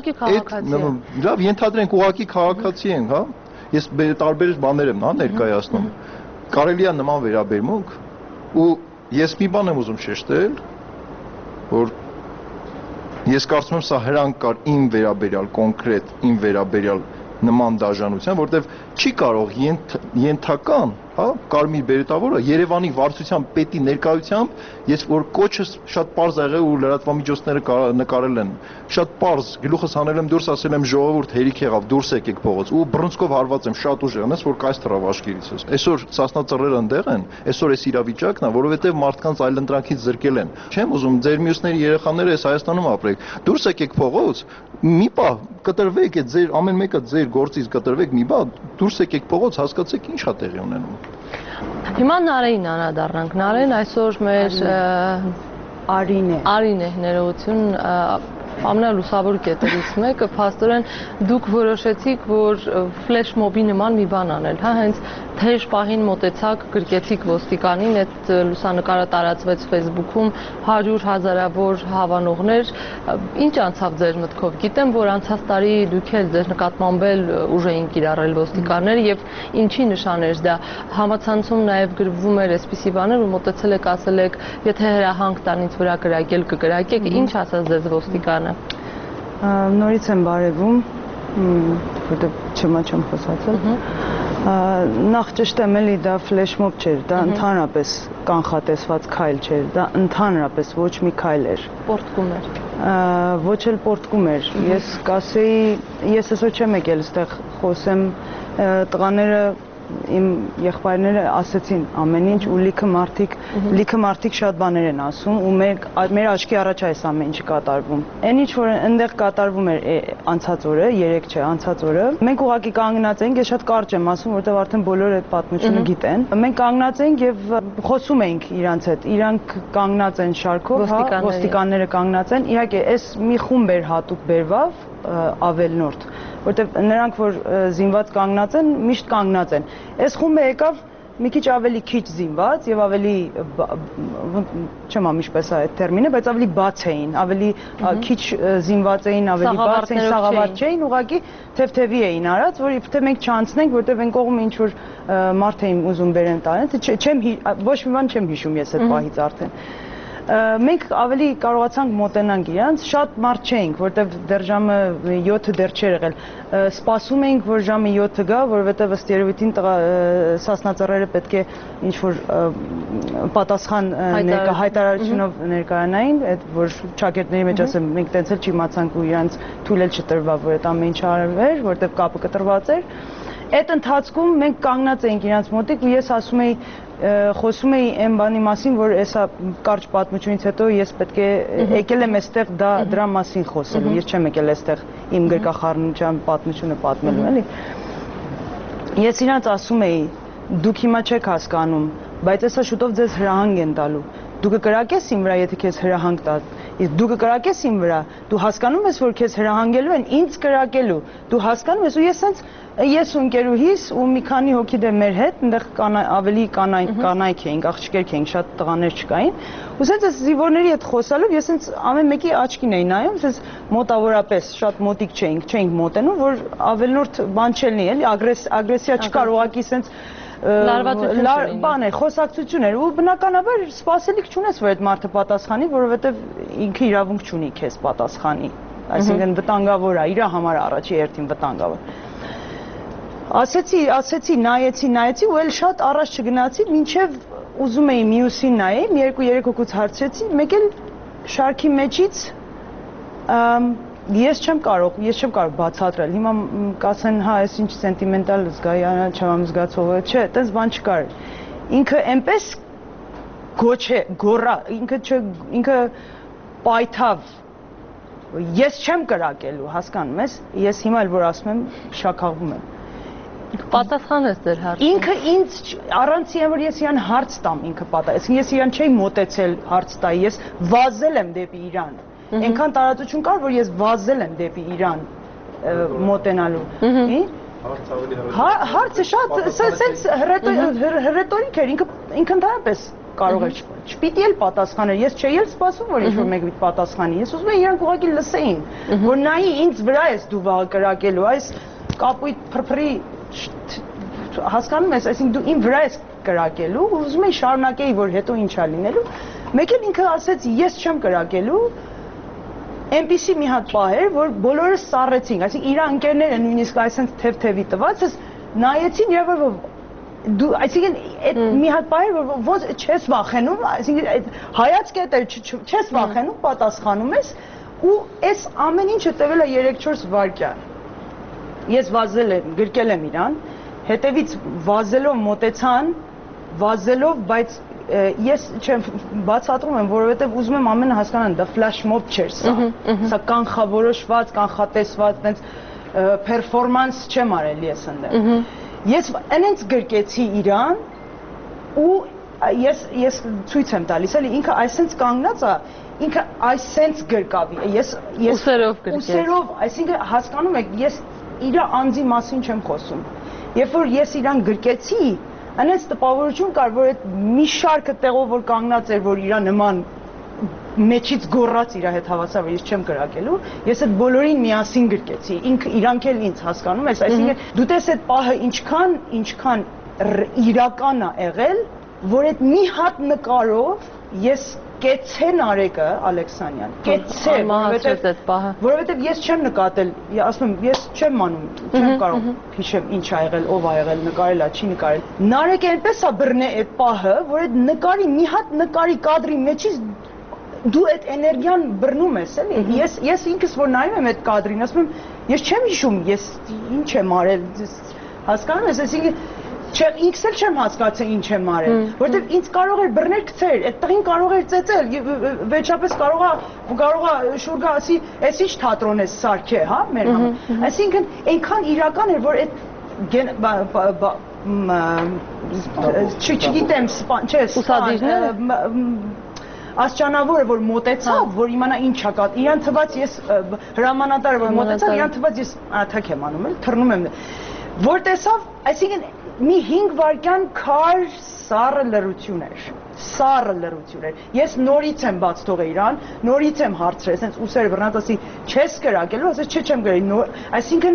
լավ ենթադրենք ուղղակի քաղաքացի ենք, հա։ Ես տարբեր բաներ եմ, հա, ներկայացնում։ Կարելի է նման վերաբերմունք ու ես մի բան եմ ուզում շեշտել, որ ես կարծում եմ սա հրանք կար իմ վերաբերյալ կոնկրետ իմ վերաբերյալ նման դաժանության, որտեվ չի կարող ենթական, հա, Կարմիր Բերետավորը Երևանի վարչության պետի ներկայությամբ, ես որ կոչը շատ པարզ ա եղել ու լրատվամիջոցները նկարել են, շատ པարզ գլուխս հանել եմ դուրս, ասել եմ ժողովուրդ հերիք եղավ, դուրս եկեք փողոց ու բռնցքով հարված եմ շատ ուժեղ, այնպես որ կայս թռավ աշկերիցս։ Այսօր Սասնա ծռերը ընդեղ են, այսօր էս իրավիճակն է, որովհետև մարդկանց այլընտրանքից զրկել են։ Չեմ ուզում ձեր մյուսների երեխաները այս Հայաստանում ապրեք։ Դուրս եկեք փողոց, մի պահ կտրվեք, այդ ձեր ամեն մեկը ձեր գործից կտրվեք, մի պահ դուրս եկեք փողոց, հասկացեք ինչ է տեղի ունենում։ Հիմա Նարեին անդառնանք։ Նարեն այսօր մեր Արին է ներողություն ամենալուսավոր կետերից մեկը փաստորեն դուք որոշեցիք, որ ֆլեշ մոբի նման մի բան անել, հա, հենց թեժ պահին մոտեցաք, գրկեցիք ոստիկանին, այդ լուսանկարը տարածվեց Facebook-ում, 100,000-ավոր հավանողներ, ինչ անցավ ձեր մտքով։ Գիտեմ, որ անցած տարի դուք էլ ձեր նկատմամբ ուժ էին կիրառել ոստիկանները եւ ինչի նշան էր դա։ Համացանցում նաեւ գրվում էր այսպիսի բաներ, որ մոտեցել եք, ասել եք, եթե հրահանգ տան ինձ վրա կրակել, կկրակեք, ինչ ասաց ձեզ ոստիկանը։ Նորից եմ բարևում, որտեղ չեմ խոսացել։ Նախ ճիշտ եմ էլի, դա ֆլեշմոբ չէր, դա ընդհանրապես կանխատեսված քայլ չէր, դա ընդհանրապես ոչ մի քայլ էր։ Պորտկում էր։ Ոչ էլ պորտկում էր։ Ես կասեի, ես այսօր չեմ եկել այստեղ խոսեմ, տղաները իմ եղբայրները ասեցին ամեն ինչ ու լիքը մարդիկ շատ բաներ են ասում ու մեր աչքի առաջ այս ամեն ինչը կատարվում։ Այն ինչ որ այնտեղ կատարվում էր անցած օրը, 3 չէ, անցած օրը, մենք ուղղակի կանգնած էինք, ես շատ կարճ եմ ասում, որտեղ արդեն բոլորը այդ պատմությունը գիտեն։ Մենք կանգնած էինք եւ խոսում էինք իրանց հետ, իրանք կանգնած են շարքով, հա, ոստիկանները կանգնած են։ Իհարկե, այս մի խումբ էր հատուկ բերվավ ավելնորդ, որտեղ նրանք որ զինված կանգնած են, միշտ կանգնած են։ Այս խումբը եկավ մի քիչ ավելի քիչ զինված եւ ավելի չեմ ամիշպես այդ տերմինը, բայց ավելի բաց էին, ավելի քիչ զինված էին, ավելի բաց էին, սաղավարտ չէին, ուղղակի թեթևի էին արած, որ իբթե մենք չանցնենք, որտեղ այն կողմը ինչ որ մարդ էին ուզում բերեն տանեն, ոչ մի բան չեմ հիշում ես այդ պահից արդեն։ Մենք ավելի կարողացանք մոտենանք իրանց, շատ մարդ չէինք, որտեվ դեռ ժամը 7 դեռ չէր եղել։ Սպասում էինք, որ ժամը 7 գա, որովհետև ըստ երևույթին սասնածռերը պետք է ինչ-որ պատասխան հայտարարությունով ներկայանային, որ ճակերտների մեջ ասեմ, մենք տենց էլ չիմացանք ու իրանց թույլ էլ չտրվավ, որ այդ ամեն ինչ արվեր, որտեվ կապը կտրված էր։ Այդ ընթացքում մենք կանգնած էինք իրանց մոտիկ ու ես ասում էի խոսում էի այն բանի մասին, որ այսա կարճ պատմությունից հետո ես պետք է եկել եմ այստեղ դրա մասին խոսելու, ես չեմ եկել այստեղ իմ գրկախառնության պատմությունը պատմելու, էլի։ Ես իրանց ասում էի, դուք հիմա չեք հասկանում, բայց այսա շուտով ձեզ հրահանգ են տալու։ Դու կկրակես իմ վրա, եթե քեզ հրահանգ տա։ Իսկ դու կկրակես իմ վրա, դու հասկանում ես, որ քեզ հրահանգելու են, ինձ կրակելու։ Դու հասկանում ես ու ես ու ընկերուհիս ու մի քանի հոգի դե մեր հետ, այնտեղ ավելի կանայք էինք, աղջիկեր էինք, շատ տղաներ չկային։ Ու սենց այս զինվորների հետ խոսալով ես սենց ամեն մեկի աչքին էի նայում, սենց մոտավորապես շատ մոտիկ չէինք մոտենում, որ ավելնորդ բան չելնի, էլի ագրեսիա չկար, ուղղակի սենց բան է, խոսակցություն էր ու բնականաբար սպասելիք չունես, որ այդ մարդը պատասխանի, որովհետև ինքը իրավունք չունի քեզ պատասխանի, այսինքն վտանգավոր է, իր համար առաջի հերթին վտանգավոր։ Ասեցի, նայեցի ու էլ շատ առաջ չգնացի, մինչև ուզում էի մյուսին նայեի, մի 2-3 հոգուց հարցրեցի, մեկ էլ շարքի մեջից ես չեմ կարող բացատրել, հիմա կասեն, հա, այս ինչ սենտիմենտալ չեմ զգացող, չէ, տես բան չկար, ինքը այնպես գոռա, ինքը պայթավ, ես չեմ կրակելու, հասկանում ես, ես հիմա էլ որ ասում եմ, շաքաղվում եմ։ Պատասխան ես դեր հարցը։ Ինքը ինձ առանց իրան որ ես իրան հարց տամ, ինքը պատասխան, ես իրան չէի մոտեցել հարց տայի, ես վազել եմ դեպի իրան։ Այնքան տարածություն կար, որ ես վազել եմ դեպի իրան մոտենալու։ Հարցը շատ սենց հռետորիկ էր, ինքը ընդհանրապես կարող էր չպիտի էլ պատասխաներ, ես չէի էլ սպասում, որ ինչ-որ մեկ պատասխանի, ես ուզում էի իրանք ուղղակի լսեին, որ նայի ինձ վրա ես դու վաղը կրակելու, այս կապույտ փրփրի հասկանում ես, այսինքն դու իմ վրա ես կրակելու, ուզում էի շարունակեի, որ հետո ինչա լինելու, մեկ էլ ինքը ասեց ես չեմ կրակելու, այնպիսի մի հատ պահ էր, որ բոլորս սառեցինք, այսինքն իր ընկերները նույնիսկ այսպես թեթևի տված, նայեցին եւ որ դու այսինքն այդ մի հատ պահ էր, որ ոնց չես վախենում, այսինքն այդ հայացքդ չես վախենում, պատասխանում ես ու այս ամեն ինչը տևել է 3-4 վայրկյան։ Ես վազել եմ, գրկել եմ իրան, հետևից վազելով մոտեցան, բայց ես չեմ բացատրում եմ, որովհետև ուզում եմ ամենը հասկանան, դա ֆլաշ մոբ չէր սա, սա կանխավորոշված, կանխատեսված, տենց պերֆորմանս չեմ արել ես ընդեղ։ Ես այնց գրկեցի իրան ու ես ցույց եմ տալիս, էլի ինքը այսպես կանգնած է, ինքը այսպես գրկավի է։ Ես ուսերով, այսինքն հասկանում եք, ես իր անձի մասին չեմ խոսում։ Երբ որ ես իրան գրկեցի, այնպես տպավորություն կար, որ այդ մի շարքը տեղով որ կանգնած էր, որ իր նման մեջից գոռաց իր հետ հավասար, որ ես չեմ կրակելու, ես այդ բոլորին միասին գրկեցի։ Իրանք էլ ինձ հասկանում ես, այսինքն դու տես այդ պահը ինչքան իրական է եղել, որ այդ մի հատ նկարով ես կեցե Նարեկը Ալեքսանյան, կեցե, որովհետև ես չեմ նկատել, ասում եմ, ես չեմ մանում, չեմ կարող հիշեմ ինչ ա եղել, ով ա եղել, նկարել ա, չի նկարել։ Նարեկը այնպես ա բռնե այդ պահը, որ այդ նկարի մի հատ նկարի կադրի մեջից դու այդ էներգիան բռնում ես, էլի։ Ես ինքս որ նայում եմ այդ կադրին, ասում եմ, ես չեմ հիշում, ես ինչ եմ արել, հասկանում ես, այսինքն ինքս էլ չեմ հասկացել ինչ եմ արել, որովհետև ինձ կարող էր բռնել գցել, այդ տղին կարող էր ծեծել, վերջապես կարող է շուրգա ասի, «Էս ինչ թատրոն է սարքե, հա, մեր համար»։ Այսինքն այնքան իրական էր, որ այդ չգիտեմ, չէ, Ասճանավորը որ մոտեցավ, որ իմանա ինչ ա կատ, իրան թված ես հրամանատարը որ մոտեցավ, իրան թված ես աթակ եմ անում, թռնում եմ, որ տեսավ, այսինքն մի 5 վայրկյան քար սառը լռություն էր, ես նորից եմ բաց թողել իրան, նորից եմ հարցրել, ասենց ուսերը բռնած ասի, չես կրակելու, ասես չեմ կրել, այսինքն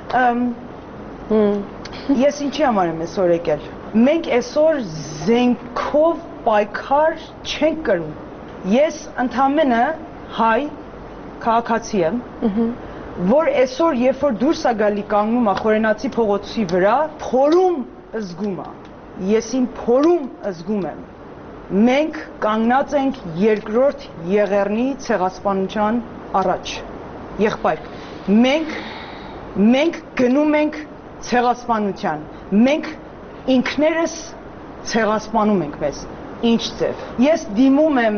ես ինչի համար եմ այսօր եկել, մենք այսօր զենքով պայքար չենք կրում, ես ընդամենը հայ քաղաքացի եմ, որ այսօր երբ որ դուրս ա գալի կանգնում ա Խորենացի փողոցի վրա, փորում զգում ա, ես իմ փորում զգում եմ, մենք կանգնած ենք երկրորդ եղեռնի ցեղասպանության առաջ, եղբայր, մենք գնում ենք ցեղասպանության, մենք ինքներս ցեղասպանում ենք մեզ, ինչ ձև, ես դիմում եմ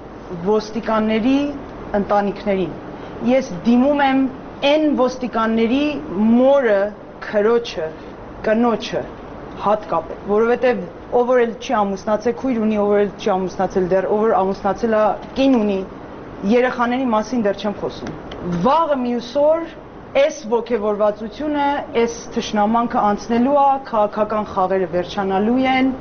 ոստիկանների ընտանիքներին, ես դիմում եմ այն ոստիկանների մորը, քրոջը, կնոջը հատկապես, որովհետև ով որ էլ չի ամուսնացել քույր ունի, ով որ էլ չի ամուսնացել դեռ, ով որ ամուսնացել է կին ունի, երեխաների մասին դեռ չեմ խոսում։ Վաղը մյուս օր այս ոգևորվածությունը, այս թշնամանքը անցնելու է, քաղաքական խաղերը վերջանալու են,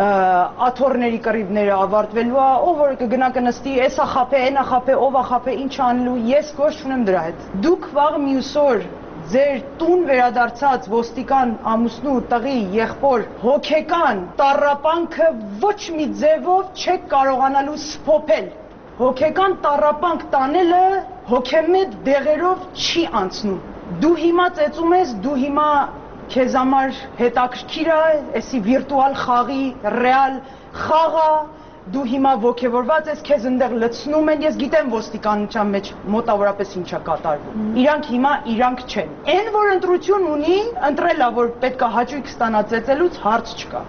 աթոռների կռիվները ավարտվելու է, ով որ կգնա կնստի, էսա խափե, այնա խափե, ովա խափե, ինչ անելու, ես գործ չունեմ դրա հետ։ Դուք վաղը մյուս օր ձեր տուն վերադարձած ոստիկան ամուսնու, տղի, եղբոր, հոգեկան տառապանքը ոչ մի ձևով չեք կարողանալու սփոփել։ Հոգեկան տառապանք տանելը հոգեմետ դեղերով չի անցնում։ Դու հիմա ծեծում ես, դու հիմա քեզ համար հետաքրքիր է, էսի վիրտուալ խաղի, ռեալ խաղը, դու հիմա ոգևորված ես, քեզ այնտեղ լցնում են, ես գիտեմ ոստիկանության մեջ մոտավորապես ինչ է կատարվում։ Իրանք հիմա իրանք չեն։ Այն որ ընտրություն ունի, ընտրել է, որ պետք է հաճույք ստանա ծեծելուց, հարց չկա։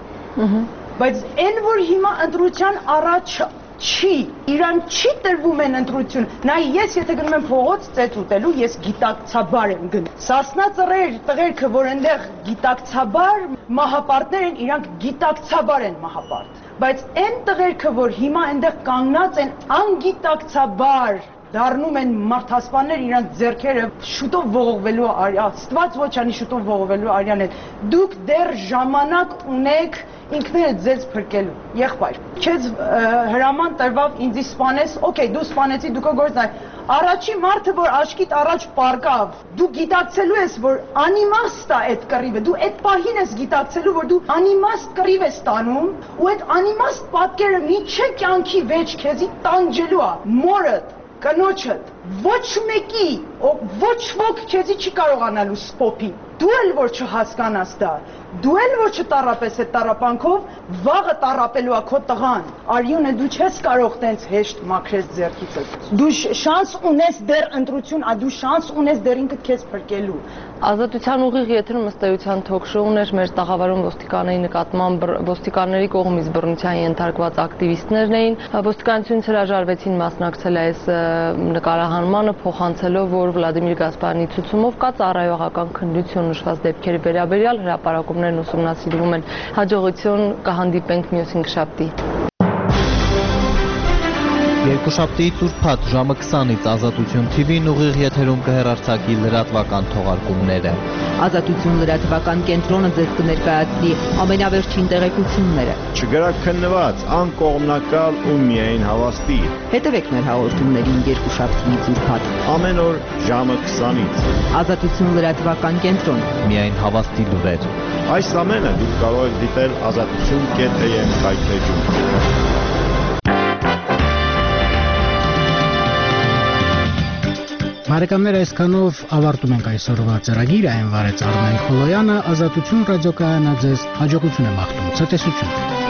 Բայց այն որ հիմա ընտրության առաջ չի, իրան չի տրվում են ընտրություն, նայ ես եթե գնում եմ փողոց ծեծ ուտելու, ես գիտակցաբար եմ գնում, Սասնա ծռեր տղերքը, որ այնտեղ գիտակցաբար մահապարտներ են, իրանք գիտակցաբար են մահապարտ, բայց այն տղերքը, որ հիմա այնտեղ կանգնած են անգիտակցաբար դառնում են մարդասպաններ, իրանք ձեռքերը շուտով ողողվելու Աստված ոչ անի շուտով ողողվելու արյան են, դուք դեռ ժամանակ ունեք ինքներդ ձեզ փրկելու, եղբայր, քեզ հրաման տրվավ ինձի սպանես, օքեյ, դու սպանեցի, դու քո գործն այ, առաջի մարդը, որ աչքիդ առաջ պարկավ, դու գիտակցելու ես, որ անիմաստ է այդ կռիվը, դու այդ պահին ես գիտակցելու, որ դու անիմաստ կռիվ ես տանում, ու այդ անիմաստ պատկերը միչե կյանքի վեճ քեզի տանջելու է, մորդ, կնոջդ, ոչ մեկի, ոչ ոք քեզի չի կարողանալու սփոփի, դու էլ որ չհասկանաս դա, դու էլ որ չտառապես այդ տառապանքով, վաղը տառապելու է քո տղան, Արյունը դու չես կարող տենց հեշտ մաքրես ձեռքիցդ, դու շանս ունես դեռ ընտրություն, դու շանս ունես դեռ ինքդ քեզ փրկելու։ Ազատության ուղիղ եթերում ըստ էության թոքշոուն էր, մեր տաղավարում ոստիկանների նկատմամբ ոստիկանների կողմից բռնության ենթարկված ակտիվիստներն էին, ոստիկանությունից հրաժարվեցին մասնակցել այս նկարահանմանը, փոխանցելով, որ Վլադիմիր Գասպարյանի ցուցումով կա ծառայողական քննություն նշված դեպքերի վերաբերյալ հրապարակումներն ուսումնասիրվում են։ Հաջողություն կհանդիպենք մյուս հինգշաբթի։ Երկուշաբթի Տուրփաթ ժամը 20-ից Ազատություն TV-ն ուղիղ եթերում կհեռարձակի լրատվական թողարկումները։ Ազատություն լրատվական կենտրոնը ձեզ կներկայացնի ամենավերջին տեղեկությունները։ Չգրաքննված, անկողմնակալ ու միայն հավաստի։ Հետևեք մեր հաղորդումներին երկուշաբթի Տուրփաթ։ Ամեն օր ժամը 20-ից։ Ազատություն լրատվական կենտրոն։ Միայն հավաստի լուրեր։ Այս ամենը դուք կարող եք դիտել azatutun.am կայքէջում։ Բարեկամներ, այսքանով ավարտում ենք այսօրվա ծրագիրը, այն վարեց Արմեն Խոլոյանը, Ազատություն ռադիոկայանը ձեզ հաջողություն է մաղթում, ցտեսություն։